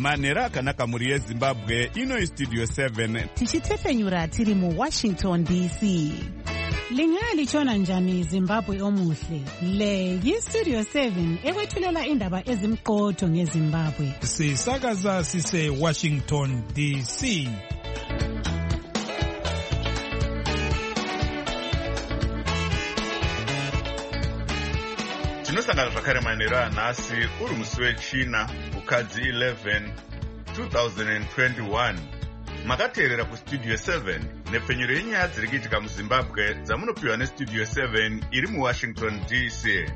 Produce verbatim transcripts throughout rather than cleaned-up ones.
manhero akanaka mhuri yezimbabwe. Ino Studio seven tichitefenyura tiri muWashington D C. Lingalitshona njani Zimbabwe omuhle? Le yi-Studio seven ekwethulela indaba ezimqotho ngeZimbabwe. Sisakaza sise Washington D C. tinosangana zvakare manhero anhasi uri musi wechina ukadzi eleven two thousand twenty-one. makateerera kustudio seven nepfenyuro yenyaya dziri kuitika muzimbabwe dzamunopiwa nestudio seven iri muwashington D C.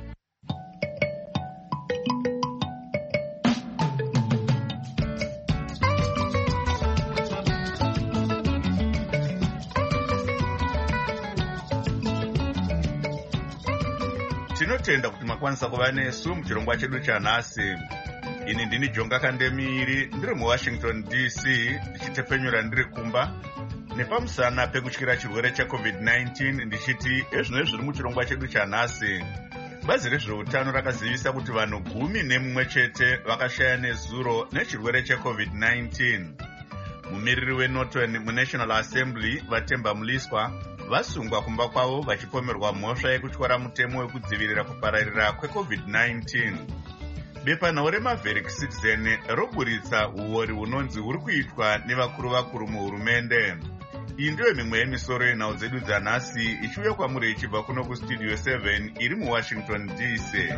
tinotenda kuti makwanisa kuva nesu muchirongwa chedu chanhasi. ini ndini Jonga Kandemiri ndiri muWashington D C ndichitefenyura ndiri kumba nepamusana pekutyira chirwere checovid nineteen ndichiti ezvino zviri muchirongwa chedu chanhasi. bazi rezveutano rakazivisa kuti vanhu gumi nemumwe chete vakashaya nezuro nechirwere checovid nineteen. mumiriri weNorton muNational Assembly Vatemba Muliswa vasungwa kumba kwavo vachipomerwa mhosva yekutyora mutemo wekudzivirira kupararira kwecovid nineteen. bepanhau reMaverick Citizen roburitsa uori hunonzi huri kuitwa nevakuru vakuru muhurumende. iyi ndiyo mimwe yemisoro yenhau dzedu dzanhasi ichiuya kwamuri ichibva kuno kustudio seven iri muWashington D C.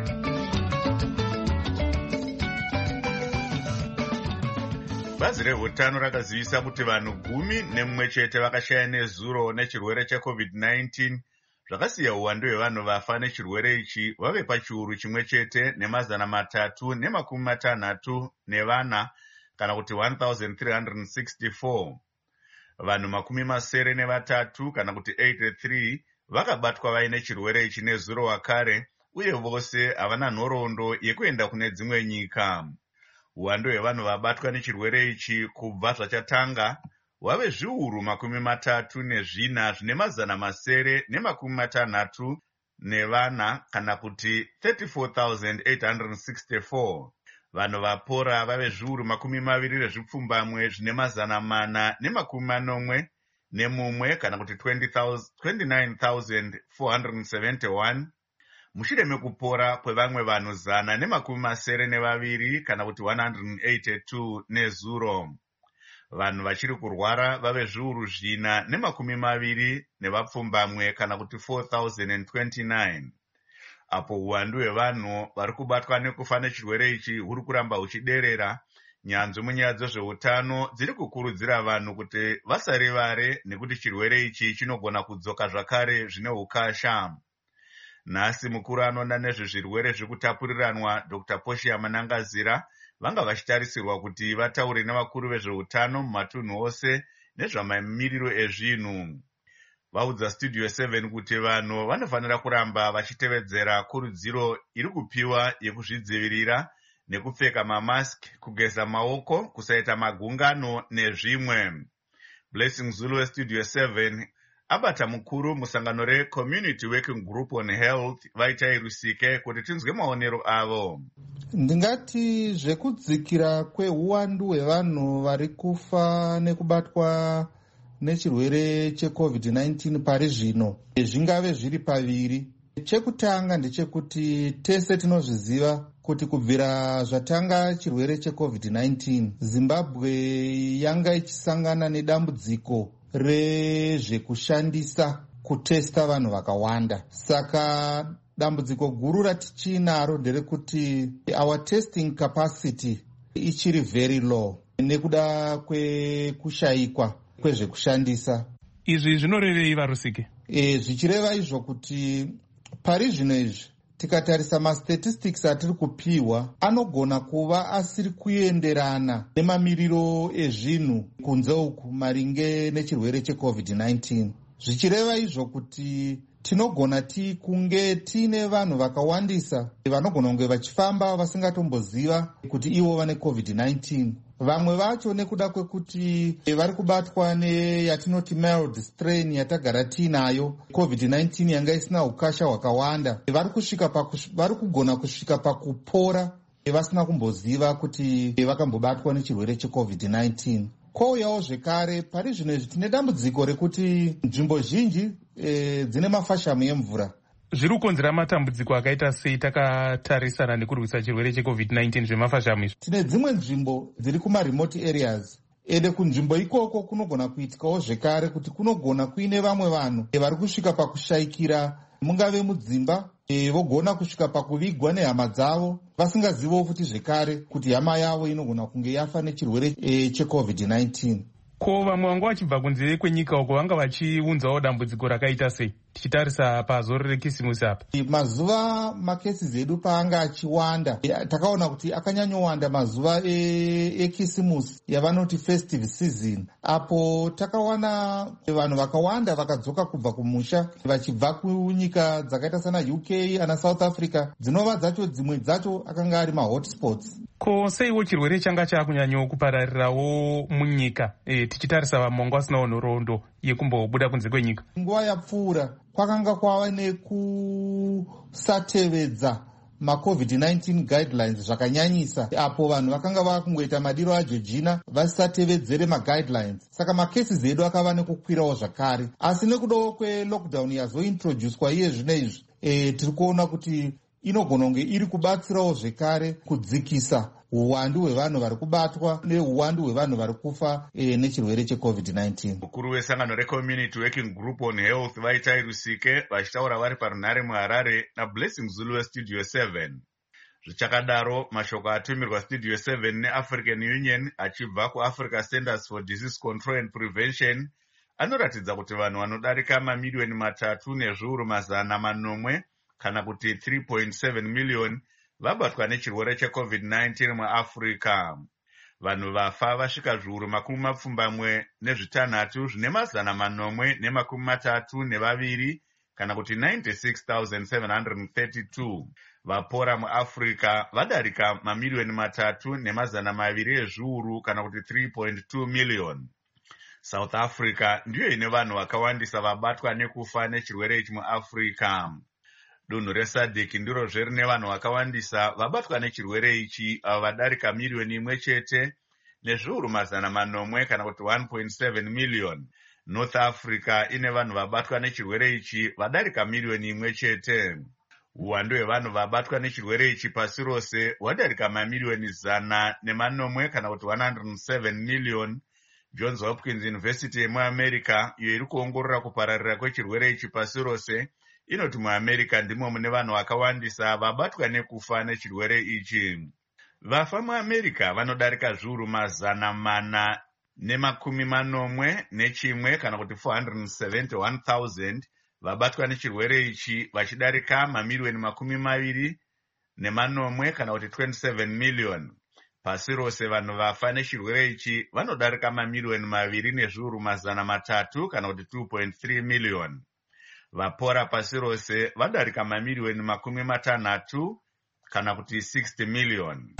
bazi reutano rakazivisa kuti vanhu gumi nemumwe chete vakashaya nezuro nechirwere checovid nineteen, zvakasiya uwandu hwevanhu vafa nechirwere ichi vave pachiuru chimwe chete nemazana matatu nemakumi matanhatu nevana kana kuti one thousand three hundred sixty-four. vanhu makumi masere nevatatu kana kuti eighty-three vakabatwa vaine chirwere ichi nezuro wakare, uye vose havana nhoroondo yekuenda kune dzimwe nyika. uwandu hwevanhu vabatwa nechirwere ichi kubva zvachatanga wave zviuru makumi matatu nezvina zvine mazana masere nemakumi matanhatu nevana kana kuti thirty-four thousand eight hundred sixty-four. vanhu vapora vave zviuru makumi maviri rezvipfumbamwe zvine mazana mana nemakumi manomwe nemumwe kana kuti twenty-nine thousand four hundred seventy-one. mushure mekupora kwevamwe vanhu zana nemakumi masere nevaviri kana kuti one hundred eighty-two nezuro. vanhu vachiri kurwara vave zviuru zvina nemakumi maviri nevapfumbamwe kana kuti four thousand twenty-nine. apo uwandu hwevanhu vari kubatwa nekufa nechirwere ichi huri kuramba huchiderera, nyanzvi munyaya dzezveutano dziri kukurudzira vanhu kuti vasarivare nekuti chirwere ichi chinogona kudzoka zvakare zvine ukasha. nhasi mukuru anoona nezvezvirwere zvekutapuriranwa Dr Portia Manangazira vanga vachitarisirwa kuti vataure nevakuru vezveutano mumatunhu ose nezvamamiriro ezvinhu. vaudza studio seven kuti vanhu vanofanira kuramba vachitevedzera kurudziro iri kupiwa yekuzvidzivirira nekupfeka mamask, kugeza maoko, kusaita magungano nezvimwe. Blessing Zulu westudio seven abata mukuru musangano reCommunity Working Group on Health Vaitai Rusike kuti tinzwe maonero avo. ndingati zvekudzikira kweuwandu hwevanhu vari kufa nekubatwa nechirwere checovid nineteen pari zvino zvingave zviri paviri. chekutanga ndechekuti tese tinozviziva kuti kubvira zvatanga chirwere checovid nineteen Zimbabwe yanga ichisangana nedambudziko rezvekushandisa kutesta vanhu vakawanda. saka dambudziko guru ratichinaro nderekuti our testing capacity ichiri very low nekuda kwekushayikwa kwezvekushandisa. izvi zvinorevei varusike? e, zvichireva izvo kuti pari zvino izvi tikatarisa mastatistics atiri kupiwa anogona kuva asiri kuenderana nemamiriro ezvinhu kunze uku maringe nechirwere checovid nineteen. zvichireva izvo kuti tinogona ti kunge tiine vanhu vakawandisa vanogona kunge vachifamba vasingatomboziva kuti ivo vane covid nineteen. vamwe vacho nekuda kwekuti vari kubatwa neyatinoti mild strain yatagara tiinayo covid nineteen yanga isina ukasha hwakawanda, vari kusvika vari kugona kusvika pakupora vasina kumboziva kuti vakambobatwa nechirwere checovid nineteen. Kwouyawo zvekare pari zvino izvi tine dambudziko rekuti nzvimbo zhinji e, dzine mafashamu emvura. Zviri kukonzera matambudziko akaita sei takatarisana nekurwisa chirwere checovid nineteen zvemafashamu izvi? Tine dzimwe nzvimbo dziri kumaremote areas, ede kunzvimbo ikoko kunogona kuitikawo zvekare kuti kunogona kuine vamwe vanhu vari kusvika pakushayikira mungave mudzimba, e, vogona kusvika pakuvigwa nehama dzavo vasingazivo futi zvekare kuti hama yavo inogona kunge yafa nechirwere e, checovid nineteen. Ko vamwe vanga vachibva kunze kwenyika uko vanga vachiunzawo dambudziko rakaita sei tichitarisa pazoro rekisimusi apa? Mazuva makesi edu paanga achiwanda, takaona kuti akanyanyowanda mazuva ekisimusi e yavanoti festive season, apo takawana vanhu vakawanda vakadzoka kubva kumusha vachibva kunyika dzakaita sana U K ana South Africa, dzinova dzacho dzimwe dzacho akanga ari mahotspots. Ko seiwo chirwere changa chakunyanyo kupararirawo munyika e, tichitarisa vamwe vanga vasinawo nhoroondo yekumbobuda kunze kwenyika? Nguva yapfuura kwakanga kwava nekusatevedza macovid nineteen guidelines zvakanyanyisa, apo vanhu vakanga vakungoita madiro ajojina vasatevedzere maguidelines. Saka makesi edu akava nekukwirawo zvakare, asi nekudawo kwelockdown yazointroducwa iye zvino izvi e, tiri kuona kuti inogona kunge iri kubatsirawo zvekare kudzikisa uwandu hwevanhu vari kubatwa neuwandu hwevanhu vari kufa e, nechirwere checovid nineteen. Mukuru wesangano recommunity working group on health Vaitai Rusike vachitaura vari parunare muHarare naBlessing Zulu westudio seven. Zvichakadaro mashoko atumirwa studio seven neAfrican Union achibva kuAfrica Centers for Disease Control and Prevention anoratidza kuti vanhu vanodarika mamiliyoni matatu nezviuru mazana manomwe kana kuti three point seven million vabatwa nechirwere checovid nineteen muAfrica. Vanhu vafa vasvika zviuru makumi mapfumbamwe nezvitanhatu zvine mazana manomwe nemakumi matatu nevaviri kana kuti ninety-six thousand seven hundred thirty-two. Vapora muAfrica vadarika mamiliyoni matatu nemazana maviri ezviuru kana kuti three point two million. South Africa ndiyo ine vanhu vakawandisa vabatwa nekufa nechirwere ichi muAfrica. Dunhu reSADC ndiro zverine vanhu vakawandisa vabatwa nechirwere ichi avo vadarika miliyoni imwe chete nezviuru mazana manomwe kana kuti one point seven million. North Africa ine vanhu vabatwa nechirwere ichi vadarika miliyoni imwe chete. Uwandu hwevanhu vabatwa nechirwere ichi pasi rose hwadarika mamiliyoni zana nemanomwe kana kuti one hundred seven million. Johns Hopkins University yemuAmerica iyo iri kuongorora kupararira kwechirwere ichi pasi rose inoti muAmerica ndimo mune vanhu vakawandisa vabatwa nekufa nechirwere ichi. Vafa muAmerica vanodarika zviuru mazana mana nemakumi manomwe nechimwe kana kuti four hundred seventy-one thousand vabatwa nechirwere ichi vachidarika mamiliyoni makumi maviri nemanomwe kana kuti twenty-seven million. Pasi rose vanhu vafa nechirwere ichi vanodarika mamiliyoni maviri nezviuru mazana matatu kana kuti two point three million. Vapora pasi rose vadarika mamiliyoni makumi matanhatu kana kuti sixty million.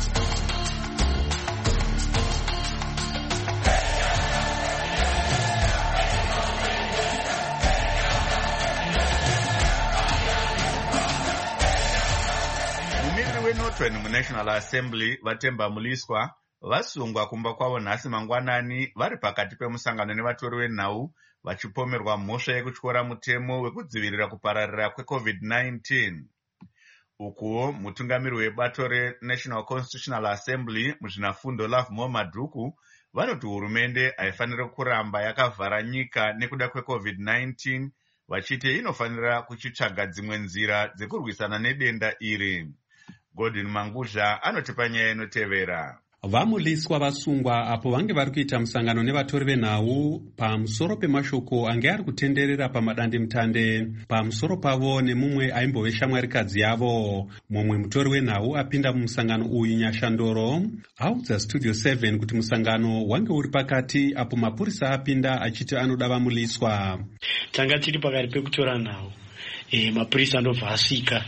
Mumiriri weNorthern muNational Assembly Vatemba Muliswa vasungwa kumba kwavo nhasi mangwanani vari pakati pemusangano nevatori venhau vachipomerwa mhosva yekutyora mutemo wekudzivirira kupararira kwecovid nineteen. Ukuwo mutungamiri webato reNational Constitutional Assembly muzvinafundo Love More Madhuku vanoti hurumende haifaniri kuramba yakavhara nyika nekuda kwecovid nineteen vachiti inofanira kuchitsvaga dzimwe nzira dzekurwisana nedenda iri. Godwin Manguzha anotipa nyaya inotevera. Vamuliswa vasungwa apo vange vari kuita musangano nevatori venhau pamusoro pemashoko ange ari kutenderera pamadandemutande pamusoro pavo nemumwe aimbove shamwarikadzi yavo. Mumwe mutori wenhau apinda mumusangano uyu Nyashandoro audza studio seven kuti musangano wange uri pakati apo mapurisa apinda achiti anoda vamuliswa. Tanga tiri pakati pekutora nhau. E, mapurisa andobva asvika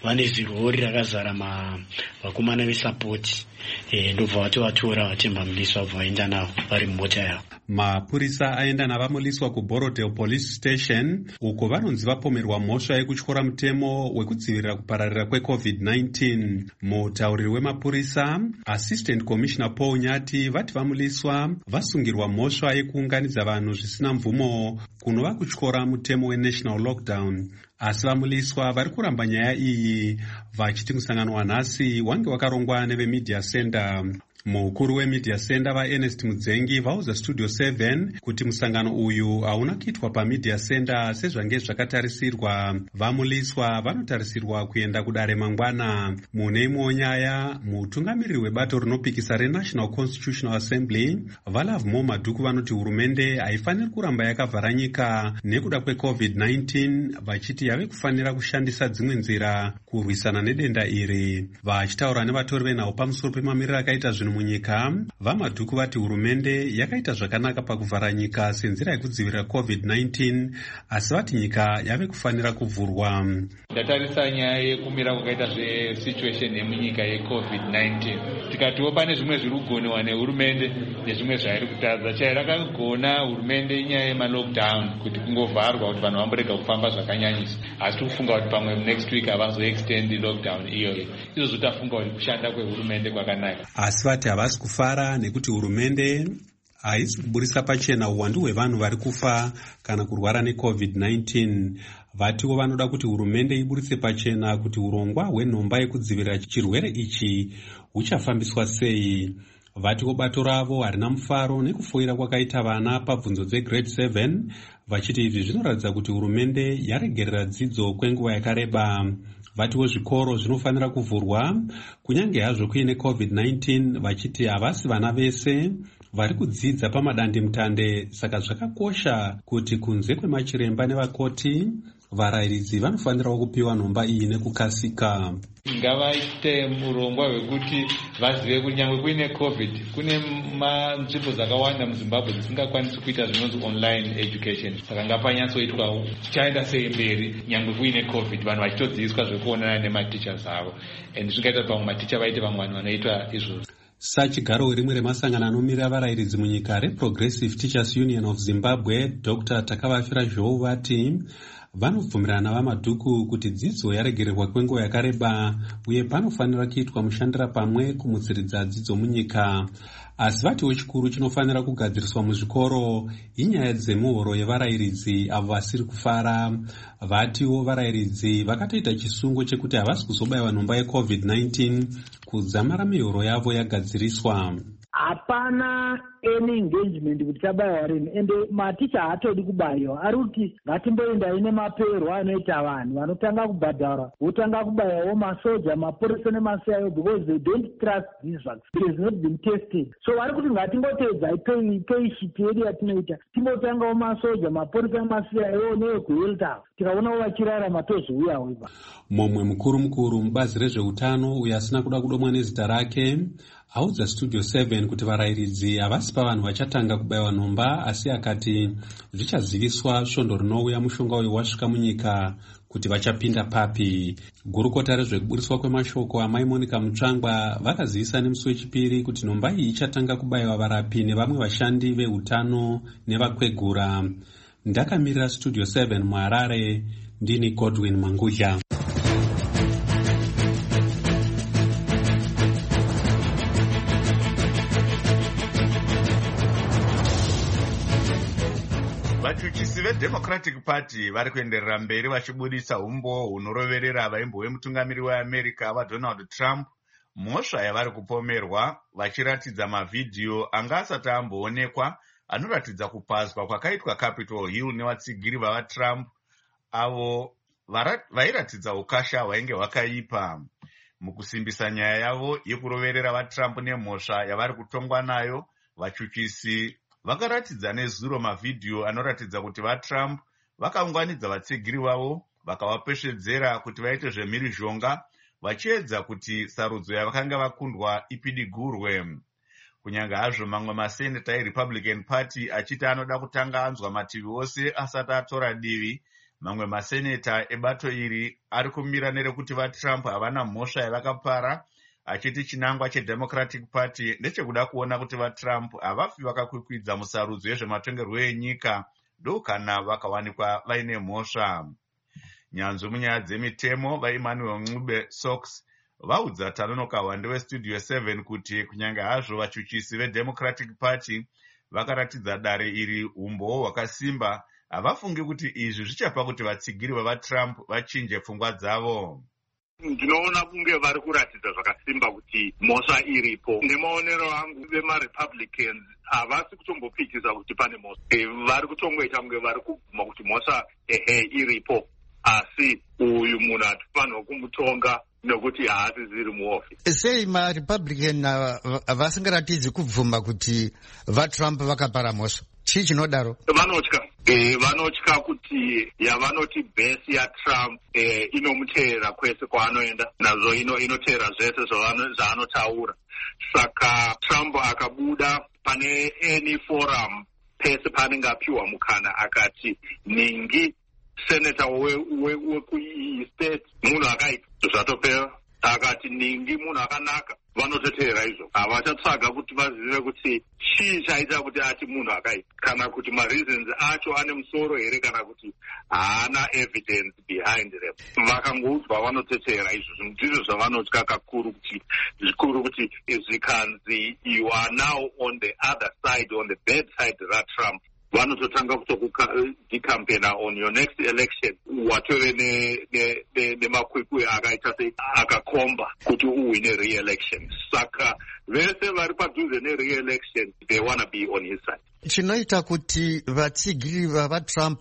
vane zirori rakazara vakomana vesapoti e, ndobva vatovatora vatemba muliswa bva vaenda navo vari mumota yavo. Mapurisa aenda navamuliswa kuBorodale Police Station uko vanonzi vapomerwa mhosva yekutyora mutemo wekudzivirira kupararira kwecovid nineteen. Mutauriri wemapurisa Assistant Commissioner Paul Nyati vati vamuliswa vasungirwa mhosva yekuunganidza vanhu zvisina mvumo kunova kutyora mutemo wenational lockdown. Asi vamuliswa vari kuramba nyaya iyi vachiti musangano wanhasi wange wakarongwa nevemedia center. Mukuru wemedia center vaErnest Mudzengi vaudza Studio seven kuti musangano uyu hauna kuitwa pamedia center sezvange zvakatarisirwa. Vamuliswa vanotarisirwa kuenda kudare mangwana. Mune imwewo nyaya, mutungamiriri webato rinopikisa reNational Constitutional Assembly vaLovemore Madhuku vanoti hurumende haifaniri kuramba yakavhara nyika nekuda kwecovid nineteen, vachiti yave kufanira kushandisa dzimwe nzira kurwisana nedenda iri. Vachitaura nevatori venhau pamusoro pemamiriro akaita zvinhu munyika, vaMadhuku vati hurumende yakaita zvakanaka pakuvhara nyika senzira yekudzivirira covid nineteen, asi vati nyika yave kufanira kuvhurwa. Ndatarisa nyaya yekumira kwakaita zvesituation yemunyika yecovid nineteen, tikatiwo pane zvimwe zviri kugonewa nehurumende nezvimwe zvairi kutadza. Chairakagona hurumende inyaya yemalockdown, kuti kungovharwa kuti vanhu vamborega kufamba zvakanyanyisa, asi tikufunga kuti pamwe next week havazoextend lockdown iyoyo. Izvozvo tafunga kuti kushanda kwehurumende kwakanaka. Asi vati havasi kufara nekuti hurumende haisi kuburisa pachena uwandu hwevanhu vari kufa kana kurwara necovid nineteen. Vatiwo vanoda kuti hurumende iburitse pachena kuti urongwa hwenhomba yekudzivirira chirwere ichi huchafambiswa sei. Vatiwo bato ravo harina mufaro nekufoira kwakaita vana pabvunzo dzegrade seven, vachiti izvi zvinoratidza kuti hurumende yaregerera dzidzo kwenguva yakareba. Vatiwo zvikoro zvinofanira kuvhurwa kunyange hazvo kuine covid nineteen, vachiti havasi vana vese vari kudzidza pamadandemutande, saka zvakakosha kuti kunze kwemachiremba nevakoti, varayiridzi vanofanirawo kupiwa nhomba iyi nekukasika. Ngavaite murongwa wekuti vazive kuti nyangwe kuine covid kune nzvimbo dzakawanda muZimbabwe dzisingakwanisi kuita zvinonzi online education, saka ngapanyatsoitwa tichaenda sei mberi nyangwe kuine covid, vanhu vachitodzidziswa zvekuonana nematichers avo, and zvingaita pamwe maticha vaite vamwe vanhu vanoita izvozvo. Sachigaro rimwe remasangano anomirira varayiridzi munyika reProgressive Teachers Union of Zimbabwe, Doctor Takavafira Zhou vati vanobvumirana vaMadhuku kuti dzidzo yaregererwa kwenguva yakareba uye panofanira kuitwa mushandira pamwe kumutsiridza dzidzo munyika. Asi vatiwo chikuru chinofanira kugadziriswa muzvikoro inyaya dzemuhoro yevarayiridzi avo vasiri kufara. Vatiwo varayiridzi vakatoita chisungo chekuti havasi kuzobayiwa nhomba yecovid nineteen kudzamara mihoro yavo yagadziriswa. Hapana any engagement kuti tabayiwa rini, ende maticha haatodi kubayiwa, ari kuti ngatimboendai nemaperwa anoita vanhu vanotanga kubhadhara, votanga kubayiwawo masoja, mapurisa nemac I O because they don't trust these vaccines. It has not been tested. So vari kuti ngatingotedzai peishiti yedu yatinoita, timbotangawo masoja, mapurisa nemac I O neekuhelta, tikaonawo vachirarama tozouyawo ipa. Mumwe mukuru mukuru mubazi rezveutano uyo asina kuda kudomwa nezita rake audza Studio seven kuti varayiridzi havasi pavanhu vachatanga kubayiwa nhomba, asi akati zvichaziviswa svondo rinouya mushonga uyu wasvika munyika kuti vachapinda papi. Gurukota rezvekuburiswa kwemashoko amai Monica Mutsvangwa vakazivisa nemusi wechipiri kuti nhomba iyi ichatanga kubayiwa varapi nevamwe vashandi veutano nevakwegura. Ndakamirira Studio seven muHarare, ndini Godwin Mangudya. Vachuchisi veDemocratic Party vari kuenderera mberi vachibudisa umbo hunoroverera vaimbo vemutungamiri weAmerica vaDonald Trump mhosva yavari kupomerwa, vachiratidza mavhidhiyo anga asati amboonekwa anoratidza kupazwa kwakaitwa Capitol Hill nevatsigiri vavaTrump avo vairatidza ukasha hwainge hwakaipa. Mukusimbisa nyaya yavo yekuroverera vaTrump nemhosva yavari kutongwa nayo, vachuchisi vakaratidza nezuro mavhidhiyo anoratidza kuti vaTrump vakaunganidza vatsigiri vavo vakavapeshedzera kuti vaite zvemhirizhonga, vachiedza kuti sarudzo yavakanga vakundwa ipidigurwe. Kunyange hazvo mamwe maseneta eRepublican Party achiti anoda kutanga anzwa mativi ose asati atora divi, mamwe maseneta ebato iri ari kumira nerekuti vaTrump havana mhosva yavakapara, achiti chinangwa cheDemocratic Party ndechekuda kuona kuti vaTrump havafi vakakwikwidza musarudzo yezvematongerwo enyika ndokana vakawanikwa vaine mhosva. Nyanzvi munyaya dzemitemo vaEmmanuel Ncube Sox vaudza Tanonoka Wande weStudio seven kuti kunyange hazvo vachuchisi veDemocratic Party vakaratidza dare iri umbowo hwakasimba, havafungi kuti izvi zvichapa kuti vatsigiri vavaTrump vachinje pfungwa dzavo. Ndinoona kunge vari kuratidza zvakasimba kuti mhosva iripo. Nemaonero angu vemaRepublicans havasi kutombopikisa kuti pane mhosva. E, vari kutongoita kunge vari kubvuma kuti mhosva ehe iripo, asi uyu munhu hatifanirwa kumutonga nokuti haasi ziri muofisi. Sei maRepublican vasingaratidzi kubvuma kuti vaTrump vakapara mhosva? Chii chinodaro? Vanotya. E, vanotya kuti yavanoti bhesi yaTrump e, inomuteera kwese kwaanoenda nazvo, ino inoteera zvese zvaanotaura. Saka Trump akabuda pane any forum pese paanenge apiwa mukana akati ningi senator wekuistate munhu akaipa, zvatopera. Akati ningi munhu akanaka, vanototeera izvo. Havachatsvaga kuti vazive kuti chii chaita kuti ati munhu akaipa, kana kuti mareasons acho ane musoro here, kana kuti haana evidence behind them. Vakangoudzwa vanoteteera izvo. Ndizvo zvavanotya kakuru, kuti zvikuru kuti zvikanzi you are now on the other side, on the bad side raTrump, vanototanga kutokudikampena on your next election, watove nemakwikwi akaita akakomba kuti uwine re-election. Saka vese vari padhuze ne-re-election, they want to be on his side. Chinoita kuti vatsigiri vavaTrump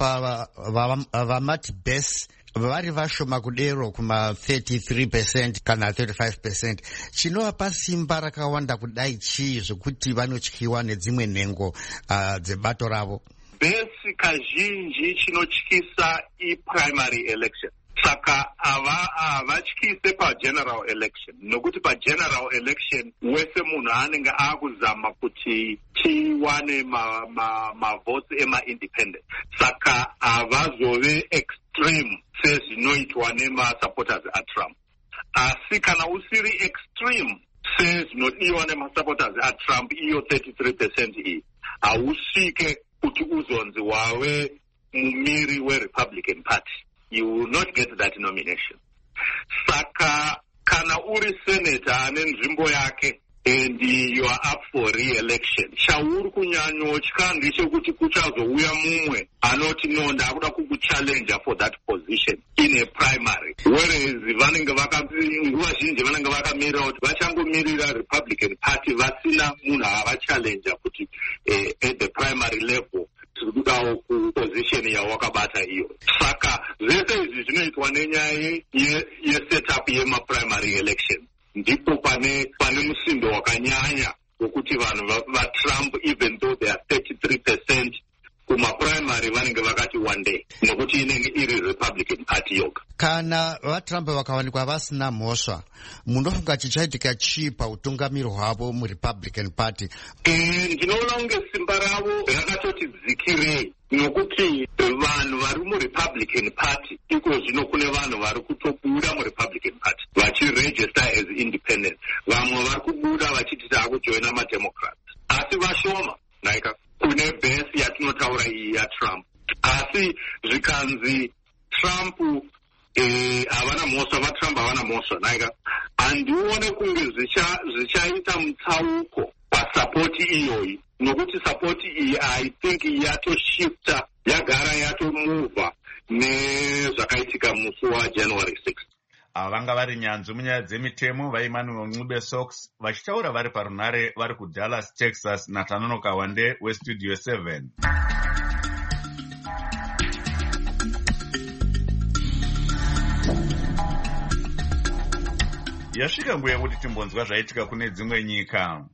vamati base vari vashoma kudero kuma thirty-three percent kana thirty-five percent, chinovapa simba rakawanda kudai chii zvokuti vanotyiwa nedzimwe nhengo uh, dzebato ravo? Besi kazhinji chinotyisa i-primary election. Saka havatyise pageneral election, nokuti pageneral election wese munhu anenge akuzama kuti tiwane mavotes ma, ma ema-independent. Saka havazove extreme sezvinoitwa nemasupporters aTrump. Asi kana usiri extreme sezvinodiwa nemasupporters aTrump, iyo thirty-three percent iyi, hausvike kuti uzonzi wave mumiri weRepublican Party. You will not get that nomination. Saka kana uri senator ane nzvimbo yake and you are up for re-election, chauri kunyanyotya ndechekuti kuchazouya mumwe anoti no, ndakuda kukuchallenga for that position in a primary, whereas vanenge nguva zhinji vanenge vakamirira kuti vachangomirira Republican Party vasina munhu avachallenga kuti eh, at the primary level tirikudawo kuposition yawakabata iyo. Saka zvese izvi zvinoitwa nenyaya yesetup yemaprimary election, ndipo pane pane musindo wakanyanya wokuti vanhu vaTrump, even though they are thirty-three percent kumaprimary, vanenge vakati one day, nokuti inenge iri Republican Party yoga. Kana vaTrump vakawanikwa vasina mhosva, munofunga chichaitika chii pautungamiri hwavo muRepublican Party? E, ndinoona kunge simba ravo rakatoti dzikirei, nokuti vanhu vari muRepublican Party iko zvino kune vanhu vari kutobuda muRepublican Party vachiregister as independent, vamwe vari kubuda vachiti taakujoina maDemocrats, asi vashoma naika kune base yatinotaura iyi yaTrump. Asi zvikanzi Trump havana mhosva, vaTrump havana mhosva naika, handione kunge zvichaita mutsauko pasapoti iyoyi, nokuti sapoti iyi I think yatoshifta, yagara yatomuvha nezvakaitika musi waJanuary sixth. Ava vanga vari nyanzvi munyaya dzemitemo vaEmmanuel Ncube Sox vachitaura vari parunare vari kuDallas, Texas, naTanonoka Wande weStudio seven. Yasvika nguva yekuti timbonzwa zvaitika kune dzimwe nyika.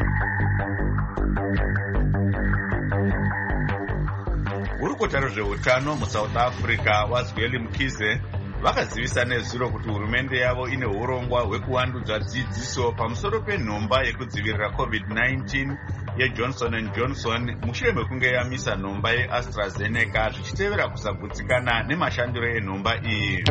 Hurukota rezveutano muSouth Africa waZweli Mkhize vakazivisa nezuro kuti hurumende yavo ine urongwa hwekuwandudza dzidziso pamusoro penhomba yekudzivirira covid nineteen yejohnson and johnson mushure mekunge yamisa nhomba yeastrazeneca zvichitevera kusagutsikana nemashandiro enhomba iyi.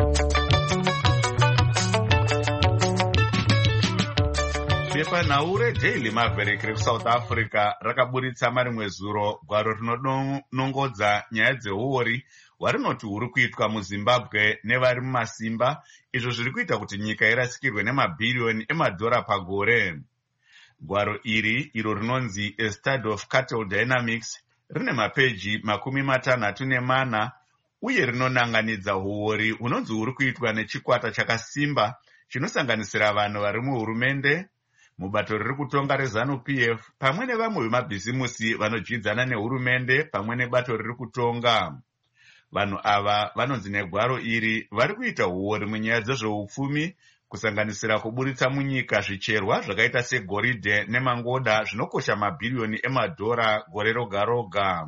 Pepanhau reDaily Maverick rekusouth Africa rakaburitsa marimwe zuro gwaro rinonongodza nyaya dzeuori hwarinoti huri kuitwa muzimbabwe nevari mumasimba, izvo zviri kuita kuti nyika irasikirwe nemabhiriyoni emadhora pagore. Gwaro iri iro rinonzi A Study of Cartel Dynamics rine mapeji makumi matanhatu nemana uye rinonanganidza huori hunonzi huri kuitwa nechikwata chakasimba chinosanganisira vanhu vari muhurumende, mubato riri kutonga reZANU-P F pamwe nevamwe vemabhizimusi vanodyidzana nehurumende pamwe nebato riri kutonga. Vanhu ava vanonzi negwaro iri vari kuita huori munyaya dzezveupfumi, kusanganisira kuburitsa munyika zvicherwa zvakaita segoridhe nemangoda zvinokosha mabhiriyoni emadhora gore roga roga.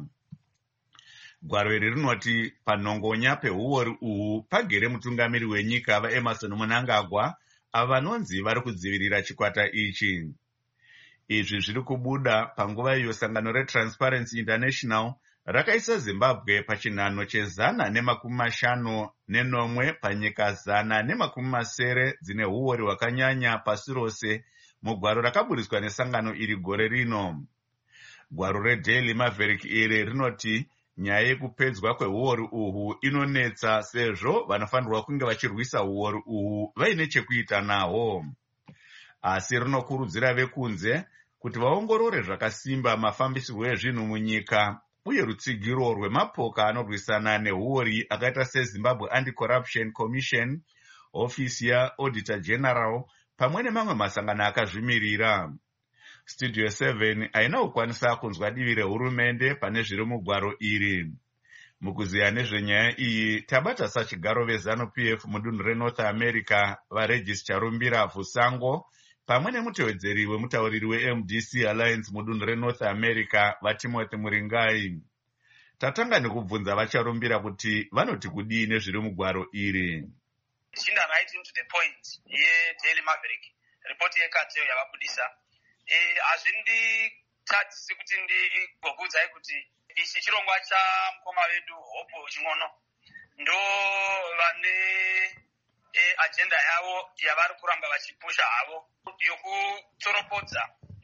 Gwaro iri rinoti panhongonya pehuori uhu pagere mutungamiri wenyika vaEmerson Mnangagwa ava vanonzi vari kudzivirira chikwata ichi. Izvi zviri kubuda panguva iyo sangano reTransparency International rakaisa Zimbabwe pachinhano chezana nemakumi mashanu nenomwe panyika zana nemakumi masere dzine huori hwakanyanya pasi rose mugwaro rakaburiswa nesangano iri gore rino. Gwaro reDaily Maverick iri rinoti nyaya yekupedzwa kwehuori uhu inonetsa sezvo vanofanirwa kunge vachirwisa huori uhu vaine chekuita nahwo. Asi rinokurudzira vekunze kuti vaongorore zvakasimba mafambisirwo ezvinhu munyika uye rutsigiro rwemapoka anorwisana nehuori akaita seZimbabwe Anti-Corruption Commission, Ofisi yaAuditor General pamwe nemamwe masangano akazvimirira. Studio seven haina kukwanisa kunzwa divi rehurumende pane zviri mugwaro iri. Mukuziya nezvenyaya iyi tabata sachigaro veZANU-P F mudunhu reNorth America vaRegis Charumbira Vusango pamwe nemutevedzeri wemutauriri weM D C Alliance mudunhu reNorth America vaTimothy Muringai. Tatanga nekubvunza vacharumbira kuti vanoti kudii nezviri mugwaro iri. Chinda right into the point yeDaily Maverick report yecartel yavabudisa hazvinditadzisi kuti ndigokudzai kuti ichi chirongwa chamukoma wedu Hope Ching'ono ndo vane agenda yavo yavari kuramba vachipusha havo yokutsoropodza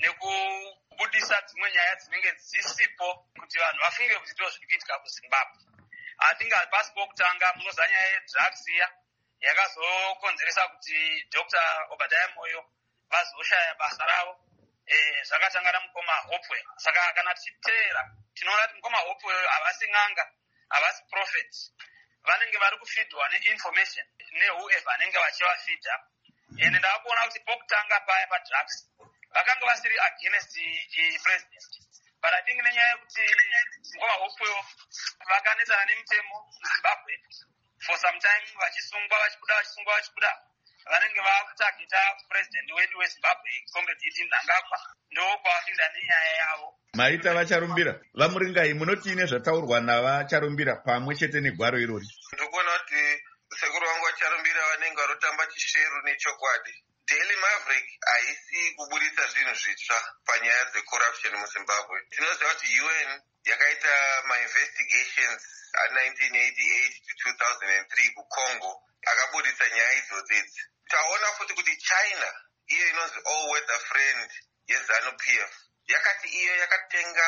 nekubudisa dzimwe nyaya dzinenge dzisipo kuti vanhu vafunge kuti ndo zviri kuitika kuZimbabwe. Hatinga pasi pokutanga munoziva nyaya yedrugs iya yakazokonzeresa kuti Dr Obadiah Moyo vazoshaya basa ravo. Eh, zvakatangana mukoma Hope. Saka kana tichiteera tinoona kuti mukoma Hope havasi n'anga, havasi prophet. Vanenge vari kufidwa neinformation newhoever anenge vachivafidha. Ende ndavakuona kuti pokutanga paya padrugs vakanga vasiri against president. But I think nenyaya yekuti mukoma Hope vakanetsana nemutemo muZimbabwe for some time vachisungwa vachibuda vachisungwa vachibuda vanenge vakutagita president wedu weZimbabwe Comrade Eugene Mnangagwa ndo kwavafida nenyaya yavo. Maita vacharumbira vamuringai munoti nezvataurwa navacharumbira pamwe chete negwaro irori. Ndikuona kuti sekuru vangu vacharumbira vanenge varotamba chisheru nechokwadi. Daily Maverick haisi kuburitsa zvinhu zvitsva panyaya dzecorruption muZimbabwe. Tinoziva kuti U N yakaita ma-investigations a-nineteen eighty-eight to two thousand three kuCongo akaburitsa nyaya idzodzi idzi. Taona futi kuti China iyo inonzi all weather friend yeZANU-P F yakati iyo yakatenga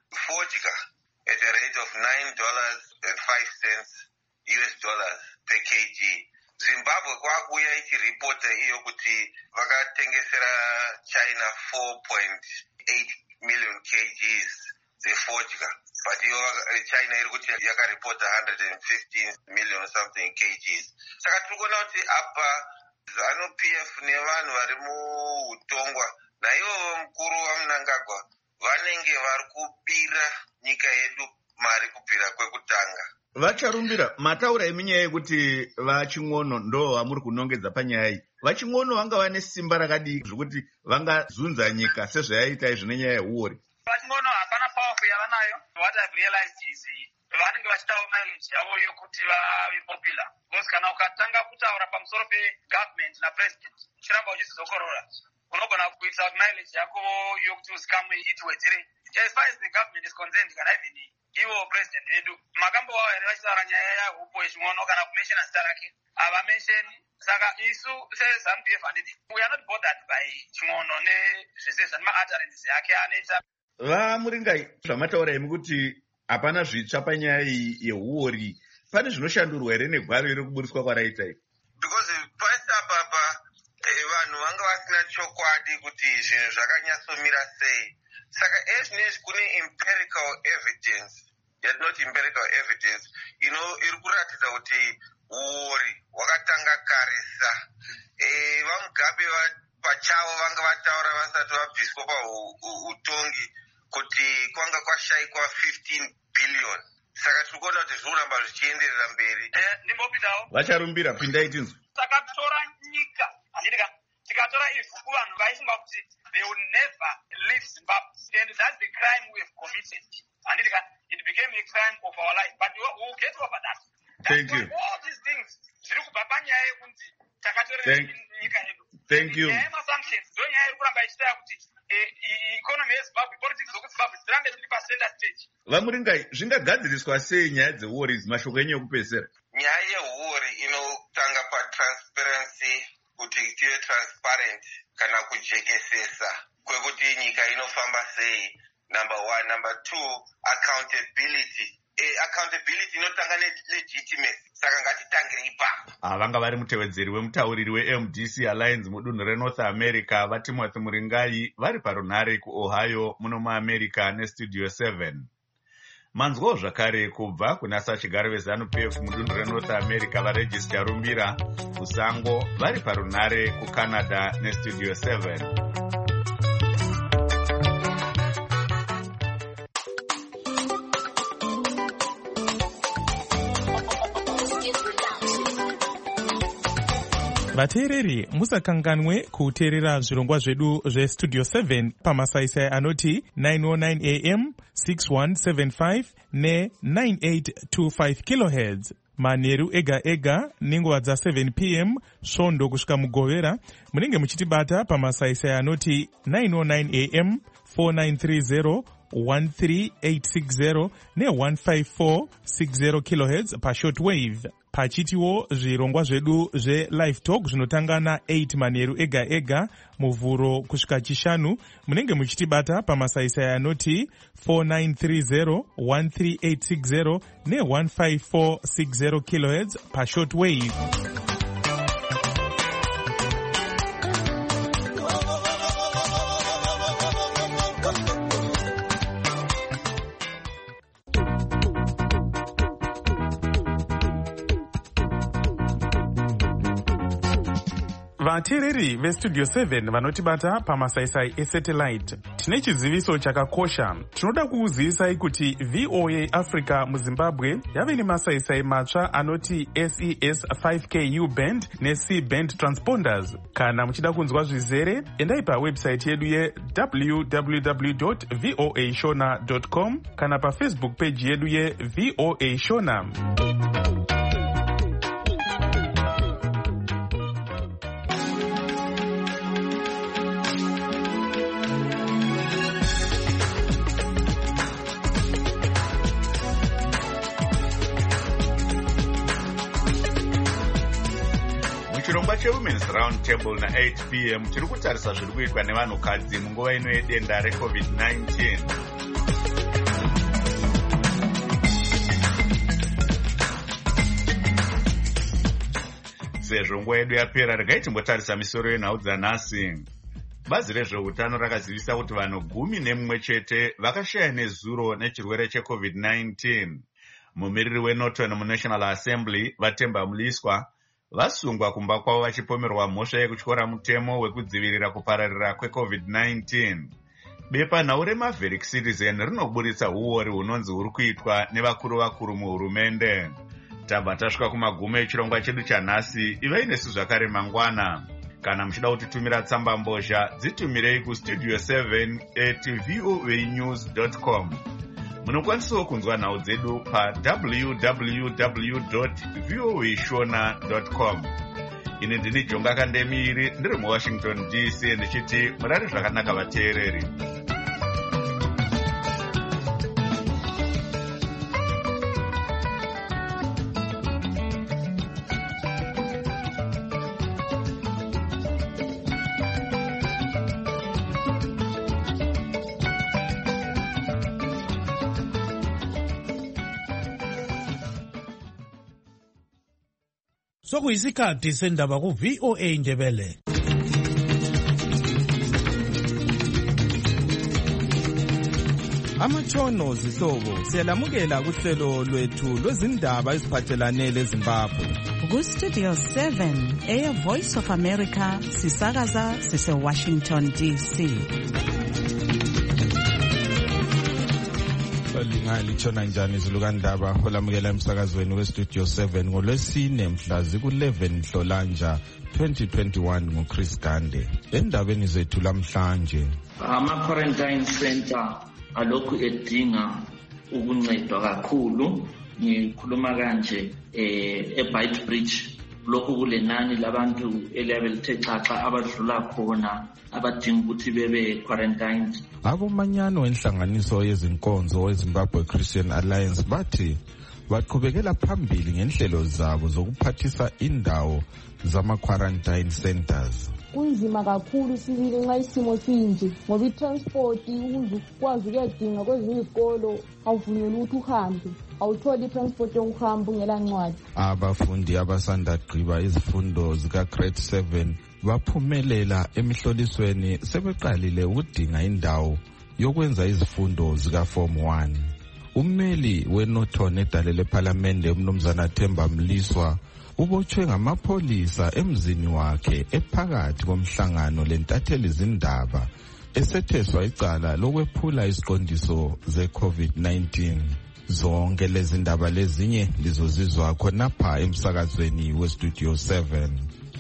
vodka at a rate of nine dollars and five cents U S dollars per kg. Zimbabwe kwakuya ichiripota iyo kuti vakatengesera China four point eight million kgs dzevodka, but iyo China iri kuti yakaripota one hundred fifteen million something kgs. Saka tiri kuona kuti apa ZANU-P F nevanhu vari muutongwa naivo mukuru waMnangagwa vanenge vari kubira nyika yedu mari kubvira kwekutanga. Vacharumbira mataura eminyaya yekuti vaChing'ono ndo vamuri kunongedza panyaya iyi. VaChing'ono vanga vane simba rakadii zvokuti vangazunza nyika sezvayaita izvo nenyaya yehuori? VaChing'ono hapana powerful yavanayo. What I've realized is vanenge vachitaura mileage yavo yokuti vave popular. Because kana ukatanga kutaura pamusoro pegovernment napresident chiramba uchizokorora. unogona kuita kuti mileage yako yokuti uzikamwe itiwedzere. As far as the government is concerned, kana even ivo president vedu makambovawo here vachitaura nyaya yahupo yeching'ono kana kumenshena zita rake havamensheni. Saka isu seZANU P F handiti we are not bothered by ching'ono nezvese zvanemautterances yake anoita. Vamuringai, zvamataura imi kuti hapana zvitsva panyaya iyi yehuori, pane zvinoshandurwa here negwaro iri kuburiswa kwaraita iyi? Because pasi apapa vanhu vanga vasina chokwadi kuti zvinhu zvakanyatsomira sei. Saka ezvinezvi kune empirical evidence, yet not empirical evidence, ino iri kuratidza kuti huori hwakatanga karisa. VaMugabe pachavo vanga vataura vasati vabviswa pautongi kuti kwanga kwashayikwa fifteen billion. Saka tiri kuona kuti zvinoramba zvichienderera mberi. Ndimbopindawo vacharumbira pindai tinzwi. Saka tora nyika handitika tikatora ivhu kuvanhu vaifunga kuti they will never leave Zimbabwe, and that's the crime we have committed. Handitika it became a crime of our life, but we will get over that. Thank you. All these things zviri kubva panyaya yekunzi takatorera nyika yedu. Thank you. Nyaya yemasanctions ndo nyaya iri kuramba ichitaya kuti economy yeZimbabwe, politics dzokuZimbabwe dzirambe dziri pacenter stage. Vamuringai, zvingagadziriswa sei nyaya dzehuori idzi? Mashoko enyu ekupedzisira. Nyaya yehuori inotanga patransparency, kuti tive transparent kana kujekesesa kwekuti nyika inofamba sei. Number one. Number two, accountability. Eh, accountability inotanga legitimacy. Saka ngatitangire ipapo. Ah, vanga vari mutevedzeri wemutauriri weM D C Alliance mudunhu reNorth America vaTimothy Muringai vari parunhare kuOhio muno muAmerica neStudio seven. Manzwawo zvakare kubva kuna sachigaro veZANU P F mudunhu reNorth America vaRegis Charumbira kuSango vari parunhare kuCanada neStudio seven. vateereri musakanganwe kuteerera zvirongwa zvedu zvestudio seven pamasaisai anoti nine oh nine A M, six one seven five ne nine eight two five kilohertz manheru ega ega nenguva dza seven P M svondo kusvika mugovera. Munenge muchitibata pamasaisai anoti nine oh nine A M, four nine three zero one three eight six zero ne one five four six zero kilohertz pashortwave. Pachitiwo zvirongwa zvedu zve-live talk zvinotanga na eight manheru ega ega muvhuro kusvika chishanu. Munenge muchitibata pamasaisai anoti four nine three zero one three eight six zero ne one five four six zero kilohertz pashortwave. vateereri vestudio seven vanotibata pamasaisai esatellite, tine chiziviso chakakosha. Tinoda kukuzivisai kuti V O A Africa muZimbabwe yave nemasaisai matsva anoti S E S five K U band neC band transponders. Kana muchida kunzwa zvizere, endai pawebsite yedu ye w w w dot voa shona dot com kana pafacebook page yedu ye V O A Shona. Chirongwa cheWomen's Round Table na eight P M chiri kutarisa zviri kuitwa nevanhukadzi munguva ino yedenda reCovid nineteen. Sezvo nguva yedu yapera, regai timbotarisa misoro yenhau dzanhasi. Bazi rezveutano rakazivisa kuti vanhu gumi nemumwe chete vakashaya nezuro nechirwere cheCovid nineteen. Mumiriri weNorton muNational Assembly Vatemba Muliswa vasungwa kumba kwavo vachipomerwa mhosva yekutyora mutemo wekudzivirira kupararira kweCovid nineteen. Bepa nhau reMaverick Citizen rinoburitsa uori hunonzi huri kuitwa nevakuru vakuru muhurumende. Tabva tasvika kumagumo echirongwa chedu chanhasi. Ivai nesu zvakare mangwana. Kana muchida kutitumira tsamba mbozha, dzitumirei kustudio seven at voa news dot com. Munokwanisawo kunzwa nhau dzedu pa w w w dot voa shona dot com. ini ndini Jonga Kandemiri ndiri muWashington D C ndichiti murari zvakanaka vateereri. Sokuyisikhathi sendaba ku V O A Ndebele. Amatshono zihlobo siyalamukela kuhlelo lwethu lwezindaba eziphathelane leZimbabwe. Ku Studio seven, Air Voice of America, sisakaza sise Washington D C. Lingali chona njani izilukandaba olamukela emsakazweni we Studio seven ngolwesine mhla ziku eleven Nhlolanja twenty twenty-one nguChris Gande. Endabeni zethu lamhlanje, ama quarantine center alokhu edinga ukuncedwa kakhulu. Ngikhuluma kanje eh eBeitbridge lokhu kulenani labantu eliyabe lithe xaxa abadlula khona abadinga ukuthi bebe quarantined. Abomanyano enhlanganiso yezinkonzo eZimbabwe Christian Alliance bathi baqhubekela phambili ngenhlelo zabo zokuphathisa indawo zama quarantine centers. Kunzima kakhulu sibili nxa isimo sinje ngoba itransport ukwazi ukuyadinga kwezinye izikolo awuvunyelwa ukuthi uhambe, awutholi itransport yokuhamba ungela ncwadi. Abafundi abasanda gqiba izifundo zika grade seven baphumelela emihlolisweni sebeqalile ukudinga indawo yokwenza izifundo zika form one. Ummeli weNorton edalele eParliament umnumzana Themba Mliswa ubotshwe ngamapholisa emzini wakhe ephakathi komhlangano lentatheli izindaba esetheswa icala lokwephula isiqondiso ze-COVID nineteen. Zonke lezi ndaba lezinye lizozizwa khonapha emsakazweni weStudio seven.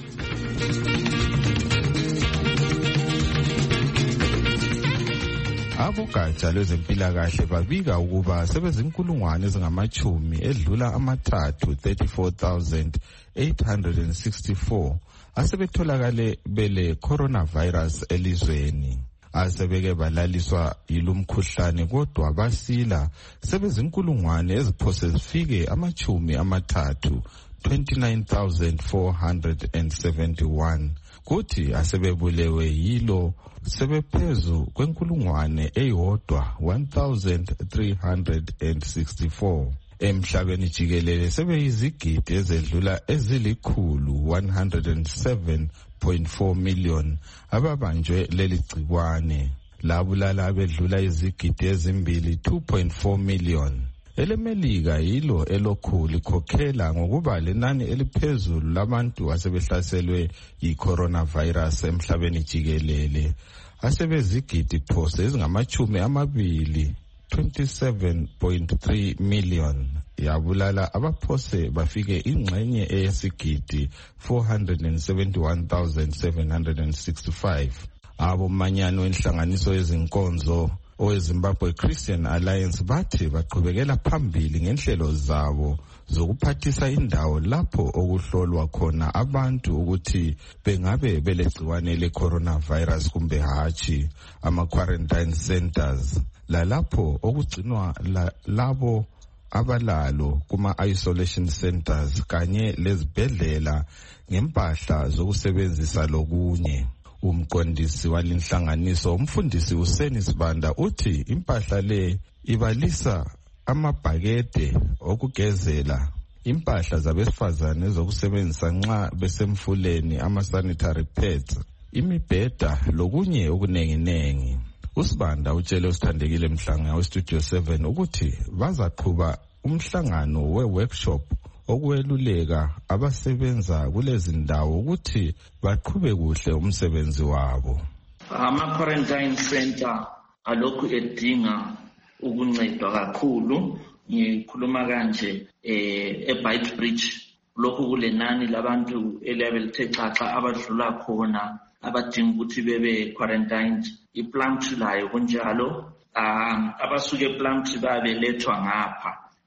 Abogatsha lwezempilakahle babika ukuba sebezinkulungwane ezingamachumi edlula amathathu thirty-four thousand eight hundred sixty-four asebetholakale bele coronavirus elizweni. Asebeke balaliswa yilumkhuhlane kodwa basila sebezinkulungwane eziphose zifike amachumi amathathu twenty-nine thousand four hundred seventy-one. Kuthi asebebulewe yilo sebephezu kwenkulungwane eyodwa one thousand three hundred sixty-four. Emhlabeni jikelele sebeyizigidi ezedlula ezilikhulu one hundred seven point four million ababanjwe leli gciwane. Labulala abedlula izigidi ezimbili two point four million. EleMelika yilo elokhu likhokhela ngokuba lenani eliphezulu labantu asebehlaselwe yi-coronavirus emhlabeni jikelele. Asebezigidi phose ezingamachumi amabili twenty-seven point three million. Yabulala abaphose bafike ingxenye eyesigidi four hundred seventy-one thousand seven hundred sixty-five. Abomanyano enhlanganiso yezinkonzo oweZimbabwe Christian Alliance bathi baqhubekela phambili ngenhlelo zabo zokuphathisa indawo lapho okuhlolwa khona abantu ukuthi bengabe belegciwane le-coronavirus kumbe hatshi, ama-quarantine centers, lalapho okugcinwa la, labo abalalo kuma-isolation centers kanye lezibhedlela ngempahla zokusebenzisa lokunye. Umqondisi walinhlanganiso umfundisi uSeni Sibanda uthi impahla le ibalisa amabhakede okugezela, impahla zabesifazane zokusebenzisa nxa besemfuleni, ama-sanitary pads, imibheda lokunye okunenginengi. Usibanda utshele usithandekile Mhlanga weStudio seven ukuthi bazaqhuba umhlangano we-workshop okweluleka abasebenza kulezi ndawo ukuthi baqhube kuhle umsebenzi wabo. Ama-quarantine center alokhu edinga ukuncedwa kakhulu. Ngikhuluma kanje eh eBeitbridge lokhu kulenani labantu eliyabe lithe xaxa abadlula khona abadinga ukuthi bebe quarantined. IPlumtree layo kunjalo, um abasuke ePlumtree babelethwa ngapha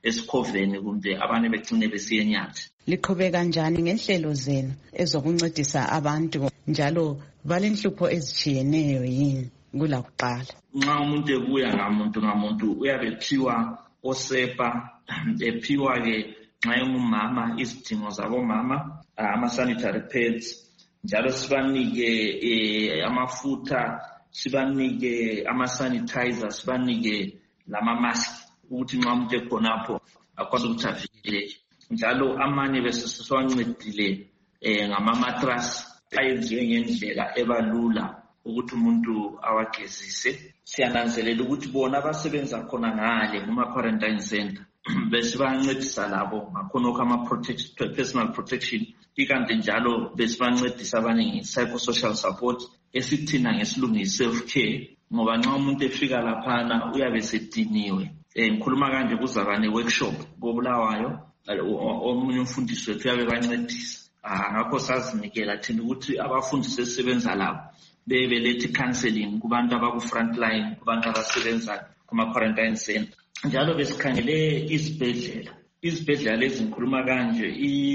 esikhoveni kumbe abanye begcine besiyenyathi. Liqhubeka kanjani ngenhlelo zenu ezokuncedisa abantu njalo balenhlupho ezijiyeneyo yini kula kuqala? Nxa umuntu ebuya ngamuntu ngamuntu uyabe ethiwa osepa, ephiwa ke nxa engumama izidingo zabomama, ama-sanitary pads, njalo sibanike amafutha, sibanike ama-sanitizer, sibanike lama-mask ukuthi nxa umuntu ekhonapho akwazi ukuthi avikeleke. Njalo amanye besesiwancedile ngama-mattress ayenziwe ngendlela ebalula ukuthi umuntu awagezise. Siyananzelela ukuthi bona abasebenza khona ngale kuma-quarantine center besibancedisa labo ngakhonokho ama-personal protection, ikanti njalo besibancedisa abanye nge-psychosocial support esithina ngesilungu i-self-care, ngoba nxa umuntu efika laphana uyabe sediniwe. Ngikhuluma kanje kuzaba ne-workshop koBulawayo, omunye umfundisi wethu uyabe bancedisa. Ngakho sazinikela thina ukuthi abafundisi esisebenza labo bebelethe counseling kubantu abaku-frontline, kubantu abasebenza kuma-quarantine center. Njalo besikhangele izibhedlela, izibhedlela lezi ngikhuluma kanje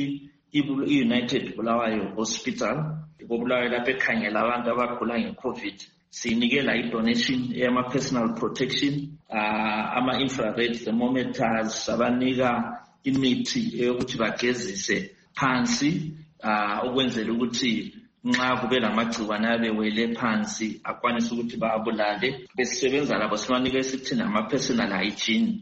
i-United Bulawayo Hospital, koBulawayo lapho ekhangela abantu abagula nge-COVID. Sinikela i-donation eyama-personal protection, ama-infrared thermometers, abanika imithi eyokuthi bagezise phansi ukwenzela ukuthi nxa kube lamagciwane abewele phansi akwanise ukuthi babulale. Besisebenza labo sibanika esithina ama-personal hygiene,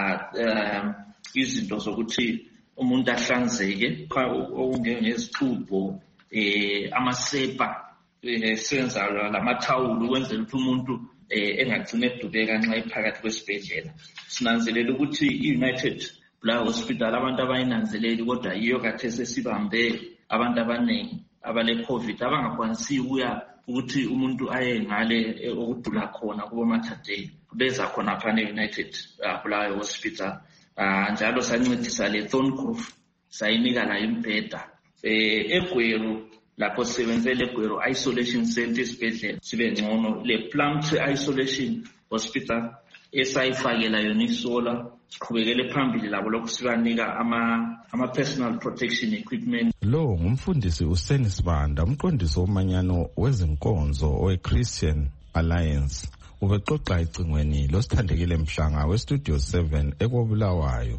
izinto zokuthi umuntu ahlanzeke, okunjengezixubho, amasepa, senza lamathawulo ukwenzela ukuthi umuntu engagcine edubeka nxa ephakathi kwesibhedlela. Sinanzelela ukuthi i-United Bulawayo Hospital abantu abayinanzeleli, kodwa yiyo khathesi esibambe abantu abaningi abale-COVID abangakwanisi ukuya ukuthi umuntu aye ngale okudula khona kubomathateli. Beza khona phana e-United Bulawayo Hospital. Njalo sancedisa le Thorncroft, sayinika la imbheda. eGweru lapho sisebenzele eGweru Isolation Center isibhedlela sibe ngcono. Le Plumtree Isolation Hospital esayifakela yona isola, siqhubekele phambili labo lokhu sibanika ama ama personal protection equipment. Lo ngumfundisi uSenisibanda, umqondisi womanyano wezinkonzo owe-Christian Alliance. Ubexoxa ecingweni losithandekile Mhlanga we-Studio seven ekoBulawayo.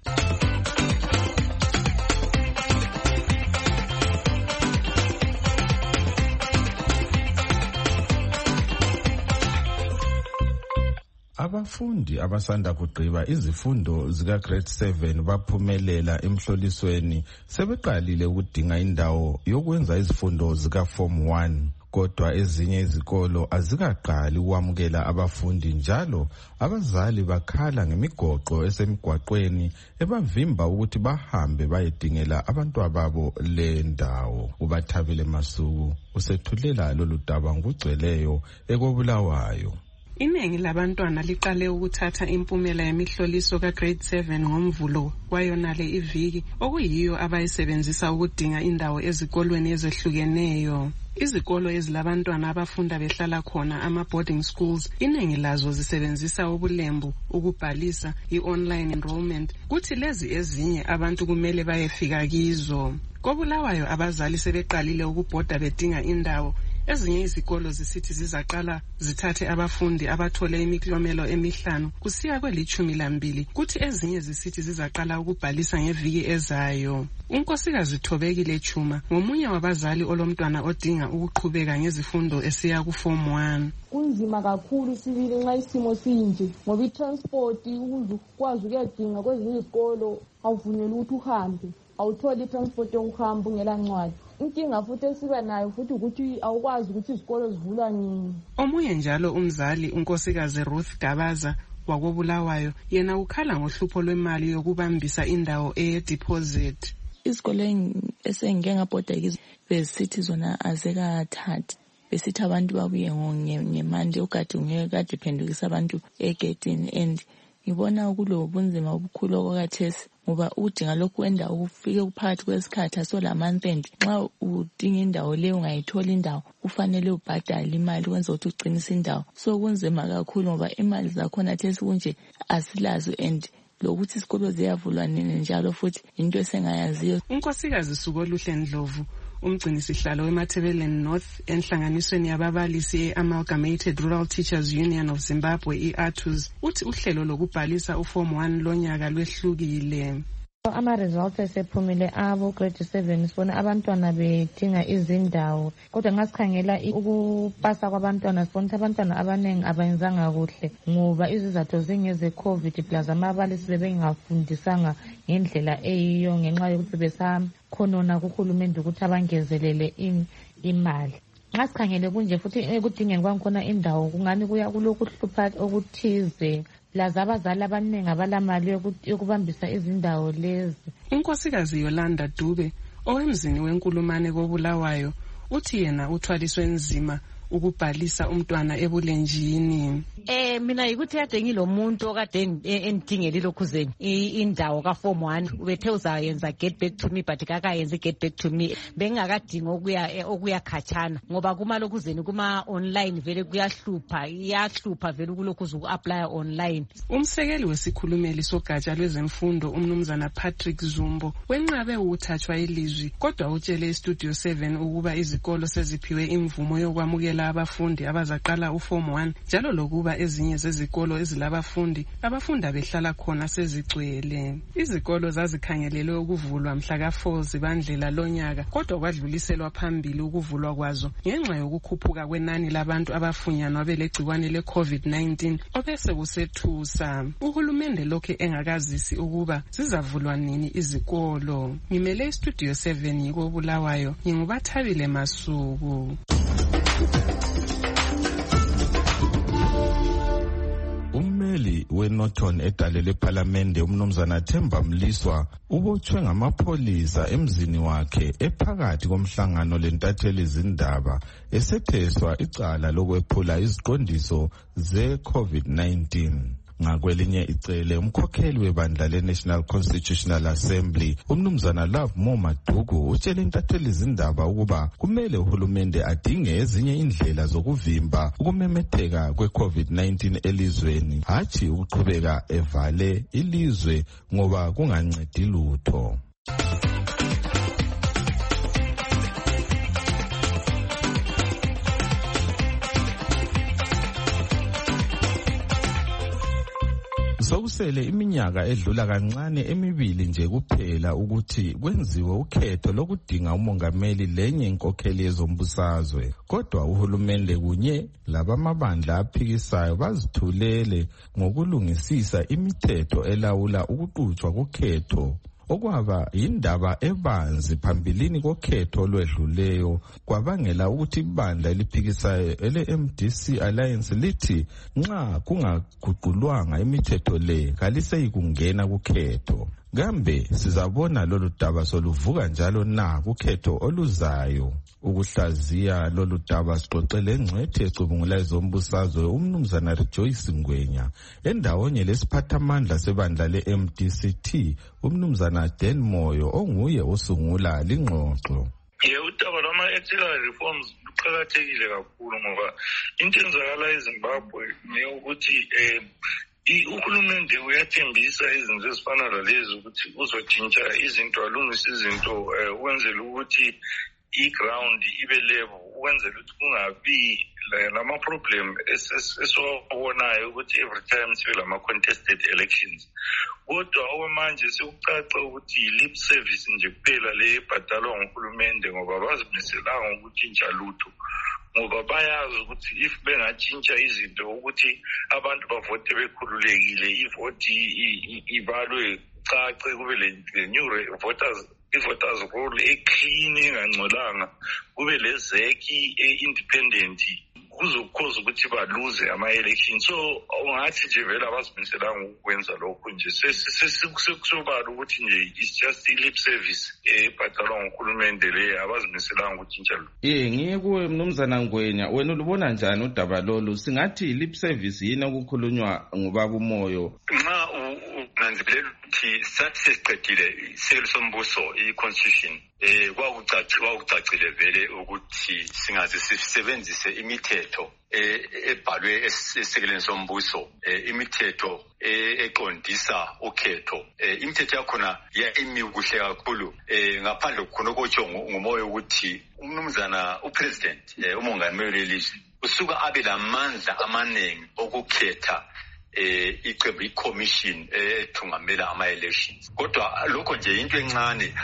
Abafundi abasanda kugqiba izifundo zika grade seven baphumelela emhlolisweni sebeqalile ukudinga indawo yokwenza izifundo zika form one, kodwa ezinye izikolo azikaqali ukwamukela abafundi, njalo abazali bakhala ngemigoqo esemigwaqweni ebavimba ukuthi bahambe bayedingela abantwababo le ndawo. Ubathabile Masuku usethulela lolu daba ngugcweleyo ekoBulawayo. Iningi labantwana liqale ukuthatha impumela yemihloliso ka grade seven ngomvulo kwayonale iviki, okuyiyo abayisebenzisa ukudinga indawo ezikolweni ezehlukeneyo. Izikolo ezilabantwana abafunda behlala khona, ama boarding schools, iningi lazo zisebenzisa ubulembu ukubhalisa i-online enrollment, kuthi lezi ezinye abantu kumele bayefika kizo. KoBulawayo abazali sebeqalile ukubhoda bedinga indawo. Ezinye izikolo zisithi zizaqala zithathe abafundi abathole imiklomelo emihlanu kusiya kwelithumi lambili, kuthi ezinye zisithi zizaqala ukubhalisa ngeviki ezayo. Unkosikazi Thobekile Chuma ngomunye wabazali olomntwana odinga ukuqhubeka ngezifundo esiya ku form one. Kunzima kakhulu sibili nxa isimo sinje, ngoba i-transport ukuze ukwazi ukuyadinga kwezinye izikolo awuvunyelwa ukuthi uhambe, awutholi i-transport yokuhamba ungela ncwadi. Inkinga futhi esiba nayo futhi ukuthi awukwazi ukuthi izikolo zivulwa nini. Omunye njalo umzali unkosikazi Ruth Gabaza wakoBulawayo yena ukhala ngohlupho lwemali yokubambisa indawo eye-deposit. Izikolo esengike ngabhoda kizo besithi zona azekathathi, besithi abantu babuye ngemandi ukade ungeke kade phendukisa abantu egedini, and ngibona ukulo bunzima obukhulu okwathesi ngoba udinga lokhu wenda ukufike kuphakathi kwesikhathi aso la month end. Nxa udinga indawo leyo ungayithola indawo kufanele ubhadale imali kwenza ukuthi ugcinise indawo, so kunzima kakhulu ngoba imali zakhona thesi kunje asilazo, and lokuthi isikolo ziyavulwa nini njalo futhi into esengayaziyo. uNkosikazi Sukoluhle Ndlovu, umgcini sihlalo weMathebeleni North enhlanganisweni yababalisi e-Amalgamated Rural Teachers Union of Zimbabwe i-A T U Z, uthi uhlelo lokubhalisa uform one lonyaka lwehlukile. Ama-results esephumile abo grade seven sibona abantwana bedinga izindawo, kodwa nxa sikhangela ukupasa kwabantwana sibona ukuthi abantwana abaningi abayenzanga kuhle ngoba izizathu zingeze-COVID plus amabalisi bebengafundisanga ngendlela eyiyo ngenxa yokuthi besakhonona kuhulumende ukuthi abangezelele imali. Nxa sikhangele kunje futhi ekudingeni kwangikhona indawo kungani kuya kulokuhlupha okuthize laza abazali abaningi abalamali yokubambisa izindawo lezi. uNkosikazi Yolanda Dube, owemzini wenkulumane koBulawayo, uthi yena uthwaliswe nzima ukubhalisa umntwana ebulenjini. Eh mina yikuthi kade ngilomuntu okade endingeli lokhuzeni indawo ka form one ubethe uzayenza get back to me but kakayenza get back to me, bengakadinga okuya okuya khatshana ngoba kuma lokhuzeni kuma online vele kuyahlupha iyahlupha vele kulokhuza uku-apply online. Umsekeli wesikhulumeli sogatsha lwezemfundo umnumzana Patrick Zumbo wenqabe ukuthathwa ilizwi, kodwa utshele iStudio seven ukuba izikolo seziphiwe imvumo yokwamukela abafundi abazaqala uform one njalo lokuba ezinye zezikolo ezilabafundi abafunda behlala khona sezigcwele. Izikolo zazikhangelelwe ukuvulwa mhla ka four Zibandlela lonyaka, kodwa kwadluliselwa phambili ukuvulwa kwazo ngenxa yokukhuphuka kwenani labantu abafunyanwa belegciwane le COVID nineteen obese kusethusa. Uhulumende lokhe engakazisi ukuba zizavulwa nini izikolo. Ngimele iStudio seven yiko Bulawayo, nginguBathabile Masuku. Ummeli weNorton edalele ePhalamende umnumzana Themba Mliswa ubotshwe ngamapholisa emzini wakhe ephakathi komhlangano lentatheli izindaba esetheswa icala lokwephula iziqondiso ze-COVID nineteen. Ngakwelinye icele umkhokheli webandla le-National Constitutional Assembly umnumzana Love Mo Madugu utshele intatheli izindaba ukuba kumele uhulumende adinge ezinye indlela zokuvimba ukumemetheka kwe-COVID nineteen elizweni, hatshi ukuqhubeka evale ilizwe ngoba kungancedi lutho. Sokusele iminyaka edlula kancane emibili nje kuphela ukuthi kwenziwe ukhetho lokudinga umongameli lenye inkokheli yezombusazwe, kodwa uhulumende kunye labamabandla aphikisayo bazithulele ngokulungisisa imithetho elawula ukuqhutshwa kokhetho, okwaba indaba ebanzi phambilini kokhetho olwedluleyo kwabangela ukuthi ibandla eliphikisayo ele-M D C Alliance lithi nxa kungaguqulwanga imithetho le kaliseyikungena kukhetho. Kambe sizabona lolu daba soluvuka njalo na kukhetho oluzayo? Ukuhlaziya lolu daba sixoxele ngcwethi ecubungula izombusazwe umnumzana Rejoice Ngwenya endawonye lesiphathamandla sebandla le-M D C T umnumzana Dan Moyo onguye osungula lingxoxo. Ye udaba lama-ethical reforms luqakathekile kakhulu ngoba into enzakala eZimbabwe neyokuthi eh uhulumende uyathembisa izinto ezifana lalezi ukuthi uzotshintsha izinto alungisa izinto ukwenzela ukuthi i-ground ibe level, ukwenzela ukuthi kungabi lama-problem esiwabonayo ukuthi every time sibe lama-contested elections. Kodwa okwamanje sekucaca ukuthi yi-lip service nje kuphela le ebhadalwa nguhulumende ngoba bazimiselanga ukutshintsha lutho, ngoba bayazi ukuthi if bengatshintsha izinto ukuthi abantu bavote bekhululekile, ivoti ibalwe cace kube le new voters i-voters roll e-clean engangcolanga, kube lezeki e-independent, kuzokhoza ukuthi baluze ama-election. So ungathi nje vele abazimiselanga ukwenza lokho nje sekusobala ukuthi nje it's just i-lip service ebhadalwa nguhulumende le, abazimiselanga ukutshintsha lo. Ye ngiye kuwe mnumzana Ngwenya, wena ulubona njani udaba lolu? Singathi i-lip service yini okukhulunywa ngubaba uMoyo? Nxa unanzelela ukuthi sathi sesiqedile iselo sombuso i-constitution eh kwakucacile vele ukuthi singaze sisebenzise imithetho ebhalwe esisekeleni sombuso imithetho eqondisa ukhetho imithetho yakhona yaimi kuhle kakhulu ngaphandle khona okutsho ngumoya ukuthi umnumzana upresident umongameli welizwe usuka abe lamandla amaningi okukhetha eh iqembu i-commission ethungamela ama-elections kodwa lokho nje into encane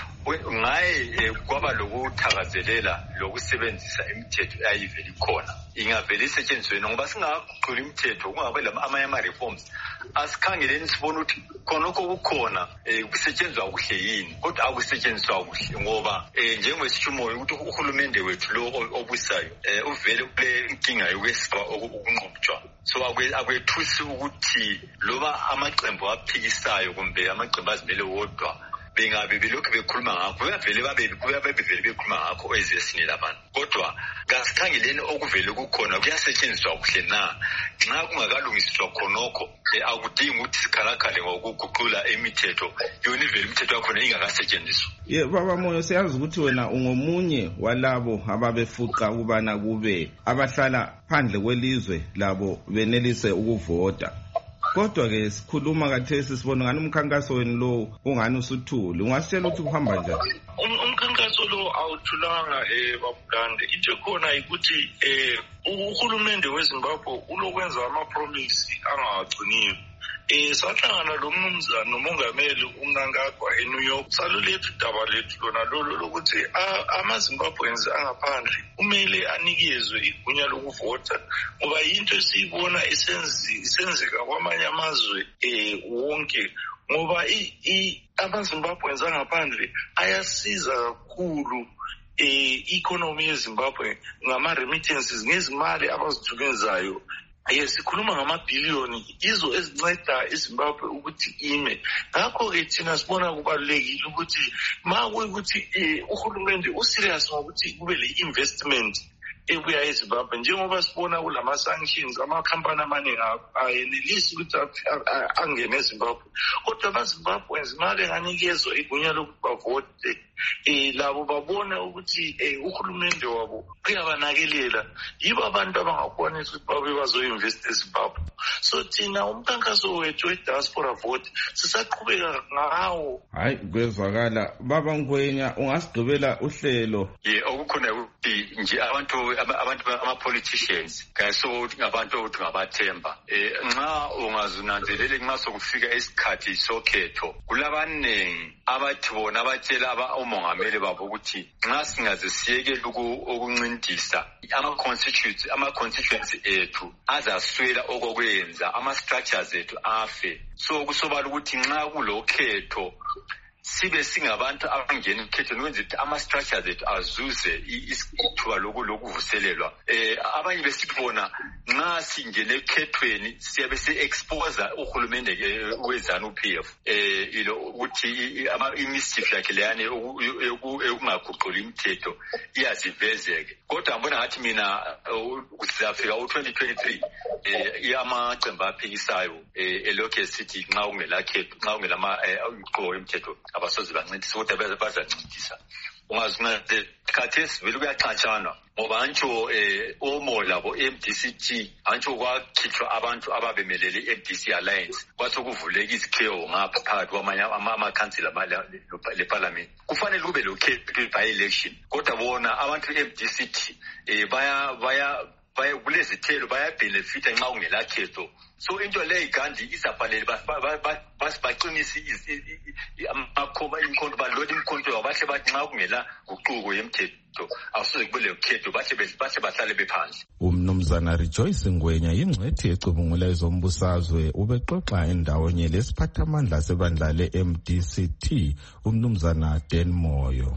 ngaye kwaba lokuthakazelela lokusebenzisa imithetho ayivela ikhona ingavela isetshenziswe ngoba singaguqula imithetho kungabe amanye ama-reforms asikhangeleni sibona ukuthi khonokho kukhona kusetshenziswa kuhle yini kodwa akusetshenziswa kuhle ngoba njengwesitshumoyo ukuthi uhulumende wethu lo obusayo uvele kule inkinga yokwesaba okunqubujwa so akwethusi ukuthi loba amaqembu aphikisayo kumbe amaqembu azimele wodwa bengabe belokhu bekhuluma ngakho bevele babe bevele bekhuluma ngakho ezesini labantu kodwa ngasikhangeleni okuvele kukhona kuyasetshenziswa kuhle na nxa kungakalungiswa khonokho akudingi ukuthi sikhalakhale ngokuguqula imithetho yona ivele imithetho yakhona ingakasetshenziswa. Ye baba Moyo siyazi ukuthi wena ungomunye walabo ababefuqa ukubana kube abahlala phandle kwelizwe labo benelise ukuvota. Kodwa ke sikhuluma kathesi sibona ngani umkhankaso wenu lo ungani usuthule ungasitshela ukuthi kuhamba njani? Umkhankaso lo awuthulanga eBabulande into khona ukuthi eh uhulumende weZimbabwe ulokwenza ama-promise angagciniyo. Eh sahlangana lo mnumzana nomongameli uMnangagwa eNew York salulethu daba lethu lona lolo lokuthi amaZimbabweans angaphandle kumele anikezwe igunya lokuvota ngoba into esiyibona isenzeka kwamanye amazwe eh wonke ngoba i amaZimbabweans angaphandle ayasiza kakhulu eh economy yeZimbabwe ngama remittances ngezimali abazithukenzayo. Yes, sikhuluma ngamabhiliyoni izo ezinceda iZimbabwe ukuthi ime. Ngakho ke thina sibona kubalulekile ukuthi makuyi ukuthi uhulumende userious ngokuthi kube le investment ebuya eZimbabwe njengoba sibona kulama sanctions amakhampani amaningi ayenelisi ukuthi angene eZimbabwe kodwa abaZimbabwe imali enganikezwa igunya lokuthi bavote eh labo babona ukuthi uhulumende wabo uyabanakelela yibo abantu abangakwanisa ukuthi babe bazoinvest eZimbabwe. So thina umkhankaso wethu we-diaspora vote sisaqhubeka ngawo. Hayi kwezwakala baba Ngwenya ungasigqibela uhlelo. Ye okukhona ukuthi nje abantu abantu ama-politicians kayiso ukuthi ngabantu ukuthi ngabathemba eh nxa ungazunanzelele nxa sokufika isikhathi sokhetho kulabaningi abathi bona abatshela aba umongameli babo ukuthi nxa singaze siyekele ukuncintisa ama-constituents ama-constituency ethu azaswela okokwenza ama-structures ethu afe so kusobala ukuthi nxa kulokhetho sibe singabantu abangena ukhetho nokwenza ukuthi ama-structures ethu azuze ithuba lokuvuselelwa. Eh abanye besibona nxa singene ekhethweni siyabe si-exposa uhulumende weZANU-P F eh ilo ukuthi imischief yakhe leyane ekungaguquli imithetho iyazivezeke kodwa ngibona ngathi mina sizafika u-twenty twenty-three eh amaqembu aphikisayo elokhu esithi nxa ungelakhetho nxa ungelama imithetho abasozi bancintisa ukuthi bazancintisa ungazungaze khathesi vele kuyaxatshana ngoba antsho eh omo labo M D C T antsho kwakhithwa abantu ababemelele i-M D C Alliance kwasokuvuleka izikhewu ngapha phakathi kwamanye amakhansila leparliament kufanele kube lokhetho by-election kodwa bona abantu i-M D C T eh baya baya baya kulezithelo bayabhenefitha nxa kungelakhetho. So into leyo igandi izabhalele basibaqinisa amakhoba inkonto balodi inkonto abahle bathi nxa kungela guquko yemthetho awusoze kubele ukhetho bahle bahle bahlale bephandle. Umnumzana Rejoice Ngwenya ingcwethi ecubungula ezombusazwe ubexoxa endawonye lesiphathamandla sebandla le-M D C T umnumzana Dan Moyo.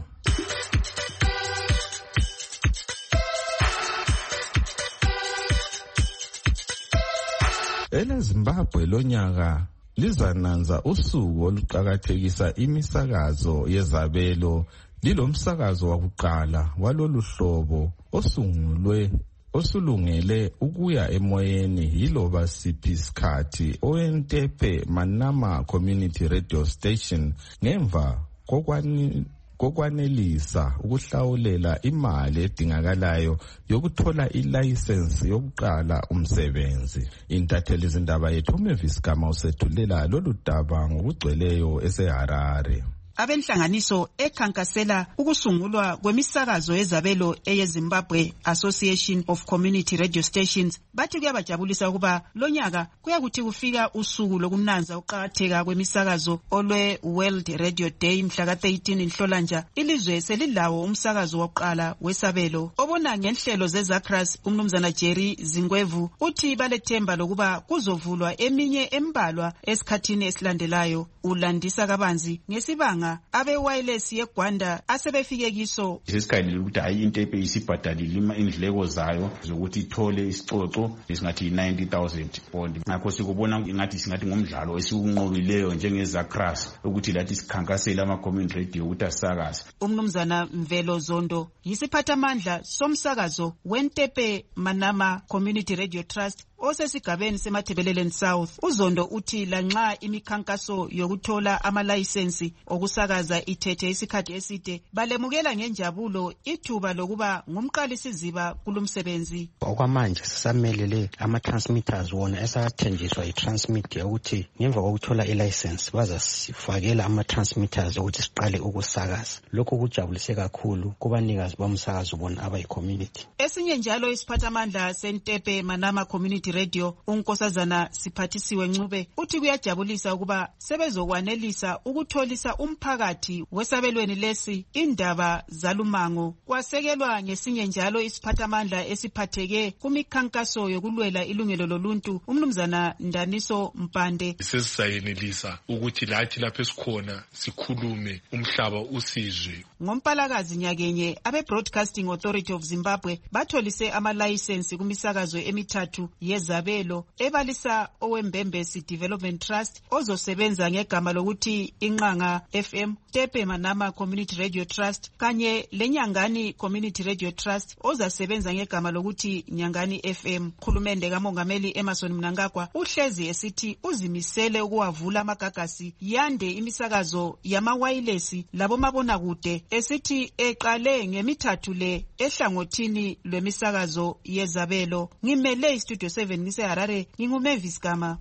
EleZimbabwe lonyaka lizananza usuku oluqakathekisa imisakazo yezabelo lilomsakazo wakuqala walolu hlobo osungulwe osulungele ukuya emoyeni yiloba siphi isikhathi owentepe Manama Community Radio Station ngemva kokwani kokwanelisa ukuhlawulela imali edingakalayo yokuthola ilayisensi yokuqala umsebenzi. Intatheli zindaba yethu uMavis Gama usethulela lolu daba ngokugcweleyo eseHarare. Abenhlanganiso ekhankasela ukusungulwa kwemisakazo yezabelo eyeZimbabwe Association of Community Radio Stations bathi kuyabajabulisa ukuba lonyaka kuyakuthi kufika usuku lokunanza uqhakatheka kwemisakazo olwe World Radio Day mhla ka thirteen Nhlolanja. Ilizwe selilawo umsakazo wokuqala wesabelo obona ngenhlelo zeZakras. Umnumzana Jerry Zingwevu uthi balethemba lokuba kuzovulwa eminye embalwa esikhathini esilandelayo. Ulandisa kabanzi ngesibanga abe wireless yeGwanda asebefike kiso. Sesikhangile ukuthi hayi intepe isibhadalile indleko zayo zokuthi ithole isicoco esingathi ninety thousand pound. Ngakho sikubona ngathi singathi ngomdlalo esiwunqobileyo njengezakras ukuthi lathi sikhankasela ama community radio ukuthi asakaze. Umnumzana Mvelo Zondo yisiphathamandla somsakazo wentepe Manama Community Radio Trust osesigabeni seMathebeleleni South. Uzondo uthi lanxa imikhankaso yokuthola amalayisensi okusakaza ithethe isikhathi eside balemukela ngenjabulo ithuba lokuba ngumqalisiziba kulumsebenzi. Okwamanje sisamelele ama-transmitters wona esathenjiswa i-transmit ukuthi ngemva kokuthola ilayisensi bazasifakela ama-transmitters ukuthi siqale ukusakaza. Lokho kujabulise kakhulu kubanikazi bomsakazo bona abayi-community. Esinye njalo isiphathamandla sentepe Manama Community Radio unkosazana Siphathisiwe Ncube uthi kuyajabulisa ukuba sebezokwanelisa ukutholisa umphakathi wesabelweni lesi indaba zalumango. Kwasekelwa ngesinye njalo isiphathamandla esiphatheke kumikhankaso yokulwela ilungelo loluntu umnumzana Ndaniso Mpande. Sesisayenelisa ukuthi lathi lapho esikhona sikhulume umhlaba usizwe. Ngompalakazi nyakenye abe Broadcasting Authority of Zimbabwe batholise amalayisensi kumisakazo emithathu yezabelo ebalisa owembembesi Development Trust ozosebenza ngegama lokuthi Inqanga F M, Tepe Manama Community Radio Trust kanye leNyangani Community Radio Trust ozasebenza ngegama lokuthi Nyangani F M. Khulumende kaMongameli Emerson Mnangagwa uhlezi esithi uzimisele ukuwavula amagagasi yande imisakazo yamawayilesi labomabona kude esithi eqale ngemithathu le ehlangothini lwemisakazo yezabelo. Ngimele iStudio seven ngiseHarare nginguMavis Gama.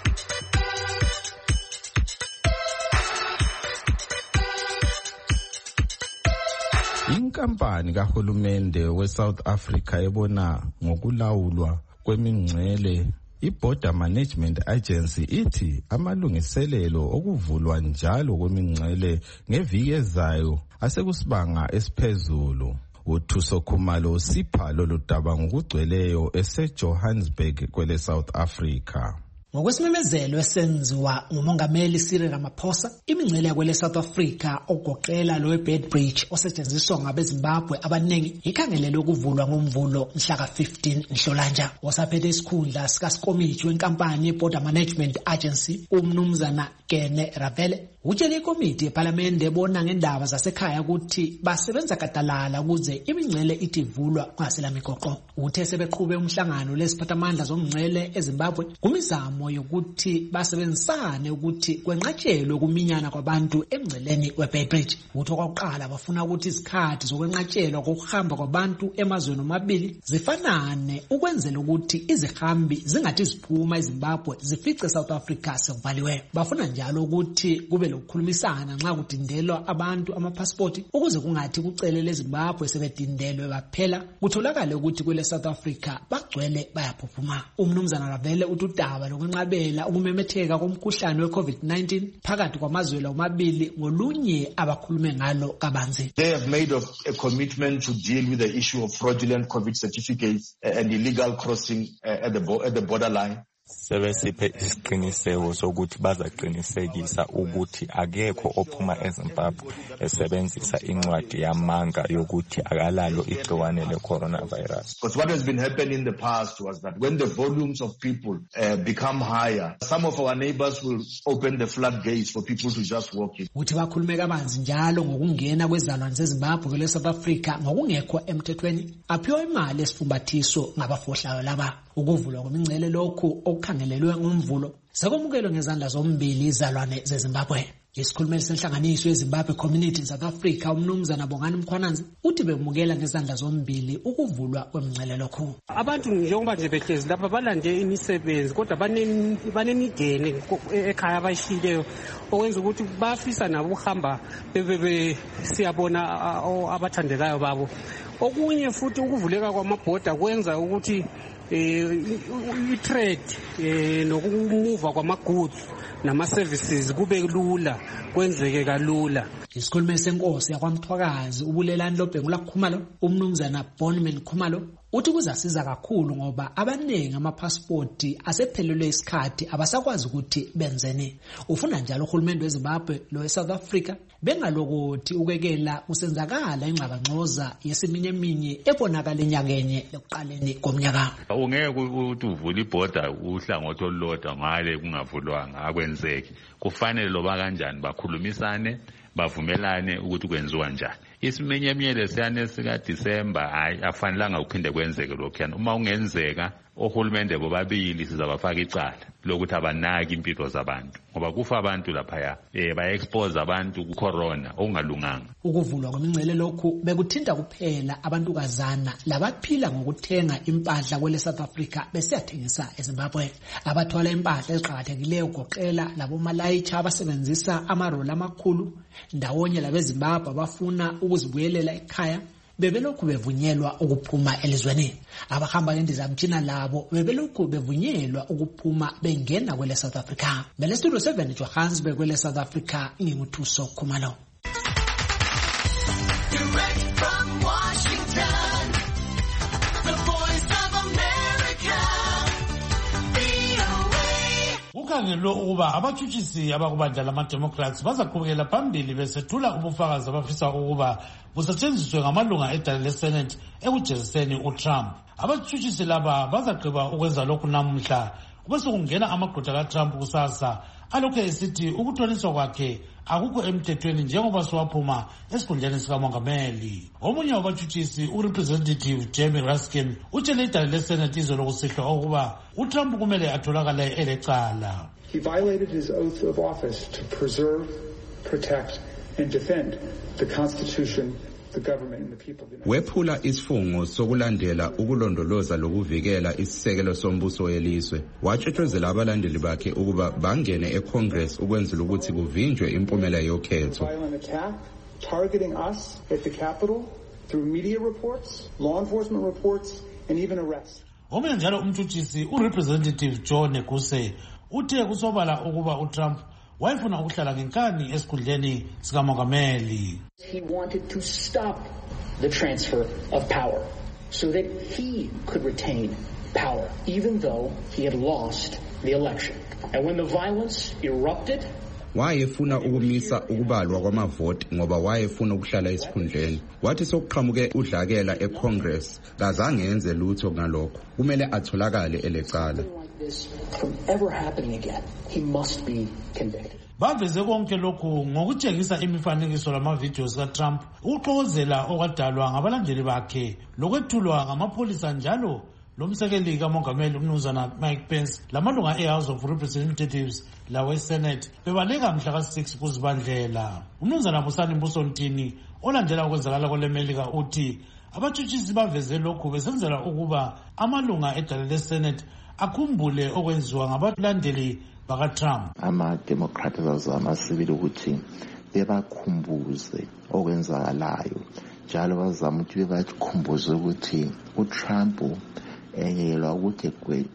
Inkampani kahulumende weSouth Africa ebona ngokulawulwa kwemingcele iBorder Management Agency ithi amalungiselelo okuvulwa njalo kwemingcele ngeviki ezayo asekusibanga esiphezulu. Uthuso Khumalo sipha lolu daba ngokugcweleyo eseJohannesburg kwele South Africa. Ngokwesimemezelo esenziwa ngumongameli Cyril Ramaphosa, imingcele kwele South Africa ogoqela lo Beitbridge osetshenziswa ngabeZimbabwe abaningi ikhangelele ukuvulwa ngomvulo mhla ka fifteen Nhlolanja. Osaphethe isikhundla sikaSikomitshi wenkampani yeBorder Management Agency umnumzana Kene Ravele utshele ikomiti yeParliament ebona ngendaba zasekhaya ukuthi basebenza kadalala ukuze imingcele ithi ivulwa kungasela migoqo. Uthe sebeqhube umhlangano lesiphathamandla zomngcele eZimbabwe kumizamo yokuthi basebenzisane ukuthi kwenqatshelwe ukuminyana kwabantu emngceleni weBeitbridge. Utho kwakuqala bafuna ukuthi izikhathi zokwenqatshelwa kokuhamba kwabantu emazweni omabili zifanane ukwenzela ukuthi izihambi zingathi ziphuma eZimbabwe zifice South Africa sekuvaliwe. Bafuna njalo ukuthi kube lokukhulumisana nxa kudindelwa abantu amapassport ukuze kungathi kucelele eZimbabwe sebedindelwe baphela kutholakale ukuthi kwele South Africa bagcwele bayaphuphuma. Umnumzana Ravele utudaba lokwenqabela ukumemetheka komkhuhlane weCovid nineteen phakathi kwamazwe omabili ngolunye abakhulume ngalo kabanzi. They have made of a commitment to deal with the issue of fraudulent COVID certificates and illegal crossing at the at the borderline. sebesiphe isiqiniseko sokuthi bazaqinisekisa ukuthi akekho ophuma eZimbabwe esebenzisa incwadi yamanga yokuthi akalalo igciwane le-coronavirus. Because what has been happening in the past was that when the volumes of people uh, become higher, some of our neighbors will open the floodgates for people to just walk in. Uthi bakhulume kabanzi njalo ngokungena kwezalwane zeZimbabwe kule South Africa ngokungekho emthethweni, aphiwa imali esifumbathiso ngabafohlayo laba. Ukuvulwa kwemingcele lokhu okukhangelelwe ngomvulo sekomukelwe ngezandla zombili izalwane zeZimbabwe. Isikhulumeli senhlanganiso yeZimbabwe Community in South Africa umnumzana Bongani Mkhwananzi uthi bemukela ngezandla zombili ukuvulwa kwemingcele lokhu. Abantu njengoba nje behlezi lapha balande imisebenzi kodwa banemideni ekhaya abayishileyo okwenza ukuthi bafisa nabo ukuhamba bebe siyabona abathandekayo babo. Okunye futhi ukuvuleka kwamabhoda kwenza ukuthi i-trade nokumuva kwama-goods nama-services kube lula, kwenzeke kalula. Isikhulumeli senkosi yakwaMthwakazi ubulelani loBhengula Khumalo umnumzana Bonman Khumalo uthi kuzasiza kakhulu ngoba abaningi amapasipoti asephelelwe isikhathi abasakwazi ukuthi benzeni. Ufuna njalo uhulumeni weZimbabwe lo eSouth Africa bengalokuthi ukekela usenzakala ingxabangxoza yesiminye eminye ebonakala enyakenye lokuqaleni komnyaka. Ungeke ukuthi uvule ibhoda uhlangothi olulodwa ngale kungavulwanga akwenzeki. Kufanele loba kanjani bakhulumisane bavumelane ukuthi kwenziwa njani. Isimenyemyele siyane sika December hayi afanelanga uphinde kwenzeke lokho. Uma ungenzeka ohulumende bobabili sizabafaka icala lokuthi abanaki impilo zabantu ngoba kufa abantu lapha eh ba expose abantu ku corona okungalunganga. Ukuvulwa kwemingcele lokhu bekuthinta kuphela abantu kazana labaphila ngokuthenga impahla kwele South Africa besiyathengisa eZimbabwe. Abathwala impahla eziqhakathekileyo goqela labo malayicha abasebenzisa amaroli amakhulu ndawonye labeZimbabwe abafuna ukuzibuyelela ekhaya bebelokhu bevunyelwa ukuphuma elizweni. Abahamba ngendizamtshina labo bebelokhu bevunyelwa ukuphuma bengena kwele South Africa. Bele Studio seven Johannesburg kwele South Africa nginguthuso Khumalo. Kukhangelo ukuba abatshutshisi abakubandla lama-Democrats bazaqhubekela phambili besethula ubufakazi abafisa ukuba busetshenziswe ngamalunga edala leSenate ekujeziseni uTrump. Abatshutshisi laba bazagqiba ukwenza lokhu namuhla kube sekungena amagqwetha kaTrump kusasa alokhu esithi ukuthoniswa kwakhe akukho emthethweni njengoba siwaphuma esikhundleni sikamongameli. Omunye wabatshutshisi uRepresentative Jamie Raskin utshele idala leSenate izolo kusihlwa ukuba uTrump kumele atholakale elecala. He violated his oath of office to preserve, protect and defend the Constitution, the government and the people of the United States. Wephula isifungo sokulandela ukulondoloza lokuvikela isisekelo sombuso welizwe. Watshothozela abalandeli bakhe ukuba bangene eCongress ukwenzela ukuthi kuvinjwe impumela yokhetho. Violent attack targeting us at the Capitol through media reports, law enforcement reports and even arrests. Omunye njalo umtshutshisi uRepresentative John Neguse uthe kusobala ukuba uTrump wayefuna ukuhlala ngenkani esikhundleni sikamongameli. He wanted to stop the transfer of power so that he could retain power even though he had lost the election. And when the violence erupted, wayefuna ukumisa ukubalwa kwamavoti ngoba wayefuna ukuhlala esikhundleni. Wathi sokuqhamuke udlakela eCongress kazange enze lutho ngalokho. Kumele atholakale elecala. From ever happening again, he must be convicted. Baveze konke lokhu ngokutshengisa imifanekiso lama-videos kaTrump ukuxokozela okwadalwa ngabalandeli bakhe lokwethulwa ngamapholisa njalo lomsekeli kamongameli umnumzana Mike Pence lamalunga e-House of Representatives lawe-Senate bebaleka mhla ka-six kuzibandlela. Umnumzana Busani Mbusontini olandela ukwenzakala kwelemelika uthi abatshutshisi baveze lokhu besenzela ukuba amalunga edala leSenate akhumbule okwenziwa ngabalandeli bakaTrump. Ama-Democrats bazama sibili ukuthi bebakhumbuze okwenzakalayo njalo bazama ukuthi bebakhumbuze ukuthi uTrump engeyelwa ukuthi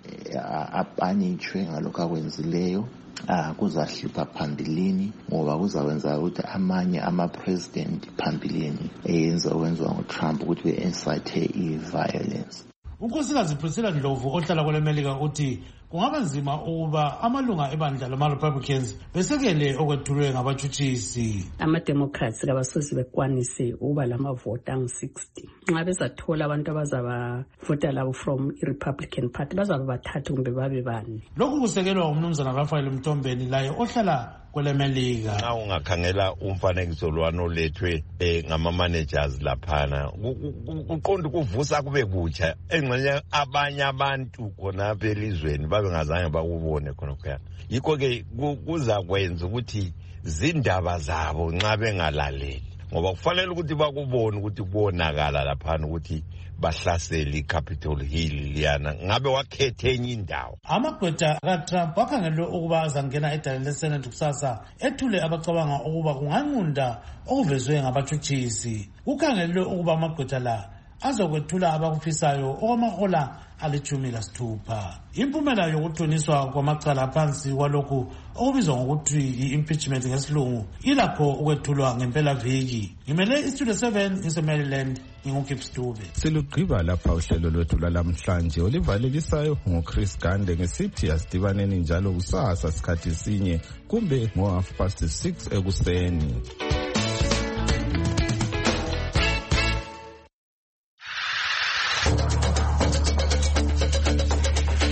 apanishwe ngalokho akwenzileyo kuzahlupha phambilini ngoba kuzakwenza ukuthi amanye ama-president phambilini eyenza okwenziwa nguTrump ukuthi be-incite i-violence. unkosikazi Priscilla Ndlovu ohlala kwele Melika uthi kungaba nzima ukuba amalunga ebandla lama-Republicans besekele okwethulwe ngabatshutshisi. Ama-Democrats kabasoze bekwanise ukuba lamavoti angu-sixty. Nxa bezathola abantu abazabavota labo from i-Republican Party bazaba bathathu kumbe babe bane. Lokhu kusekelwa umnumzana Rafael Mtombeni laye ohlala kwele Melika. Nxa ungakhangela umfanekiso lwano lethwe eh, ngama-managers laphana kuqonda kuvusa kube kutsha engxenye abanye abantu khonapha elizweni babe ngazange bakubone khona khona. Yikho ke kuza kwenza ukuthi zindaba zabo nxa bengalaleli ngoba kufanele ukuthi bakubone ukuthi kubonakala laphana ukuthi bahlaseli Capitol Hill liyana ngabe wakhethe enye indawo. Amagqwetha kaTrump wakhangelwe ukuba azangena edaleni leSenate kusasa ethule abacabanga ukuba kunganqunda okuvezwe ngabatshutshisi. Kukhangelwe ukuba amagqwetha la azokwethula abakufisayo okwamahola alithumi lasithupha. Impumela yokuthuniswa kwamacala aphansi kwalokhu okubizwa ngokuthi i-impeachment ngesilungu ilakho ukwethulwa ngempela viki. Ngimele iStudio seven ngise-Maryland, ngingukipps Dube. Silugqiba lapha uhlelo lwethu lwalamhlanje olivalelisayo nguChris Gande ngesithi asidibaneni njalo kusasa sikhathi sinye kumbe ngo half past six ekuseni.